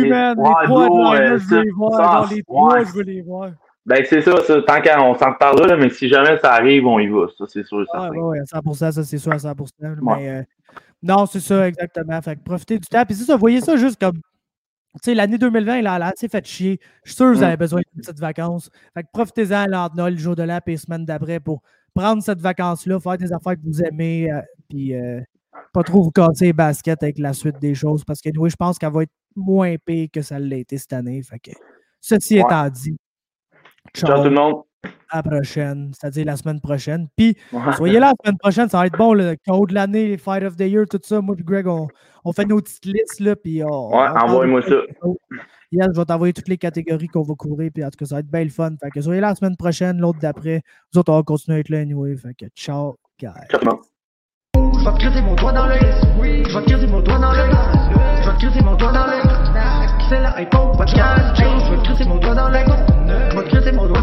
je veux les voir. Les trois, je veux les voir. Ben, c'est ça. Tant qu'on s'en reparlera, là, mais si jamais ça arrive, on y va. Ça, c'est sûr. Ouais, à 100%, ça, c'est sûr, à 100%. Mais non, c'est ça, exactement. Fait que profitez du temps. Puis c'est ça, voyez ça juste comme. Tu sais, l'année 2020, il a assez fait chier. Je suis sûr que vous avez besoin de petites vacances. Fait que profitez-en à Noël, le jour de l'an, puis les semaines d'après pour prendre cette vacance-là, faire des affaires que vous aimez, puis pas trop vous casser les baskets avec la suite des choses. Parce que oui, je pense qu'elle va être moins pire que ça l'a été cette année. Fait que, ceci étant dit, ciao tout le monde. À la prochaine, c'est-à-dire la semaine prochaine. Puis, soyez là la semaine prochaine, ça va être bon, le code de l'année, les Fight of the Year, tout ça. Moi et Greg, on fait nos petites listes, là, puis envoie-moi ça. Yes, je vais t'envoyer toutes les catégories qu'on va couvrir, puis en tout cas, ça va être bien le fun. Fait que soyez là la semaine prochaine, l'autre d'après. Nous autres, on va continuer à être là anyway. Fait que ciao, guys. Ciao. Je vais te crisser mon doigt dans l'œil. Je vais te crisser mon doigt dans l'œil. Je vais te crisser mon doigt dans l'œil. C'est la hypo podcast. Je vais te crisser mon doigt dans l'œil. Je vais te crisser mon doigt.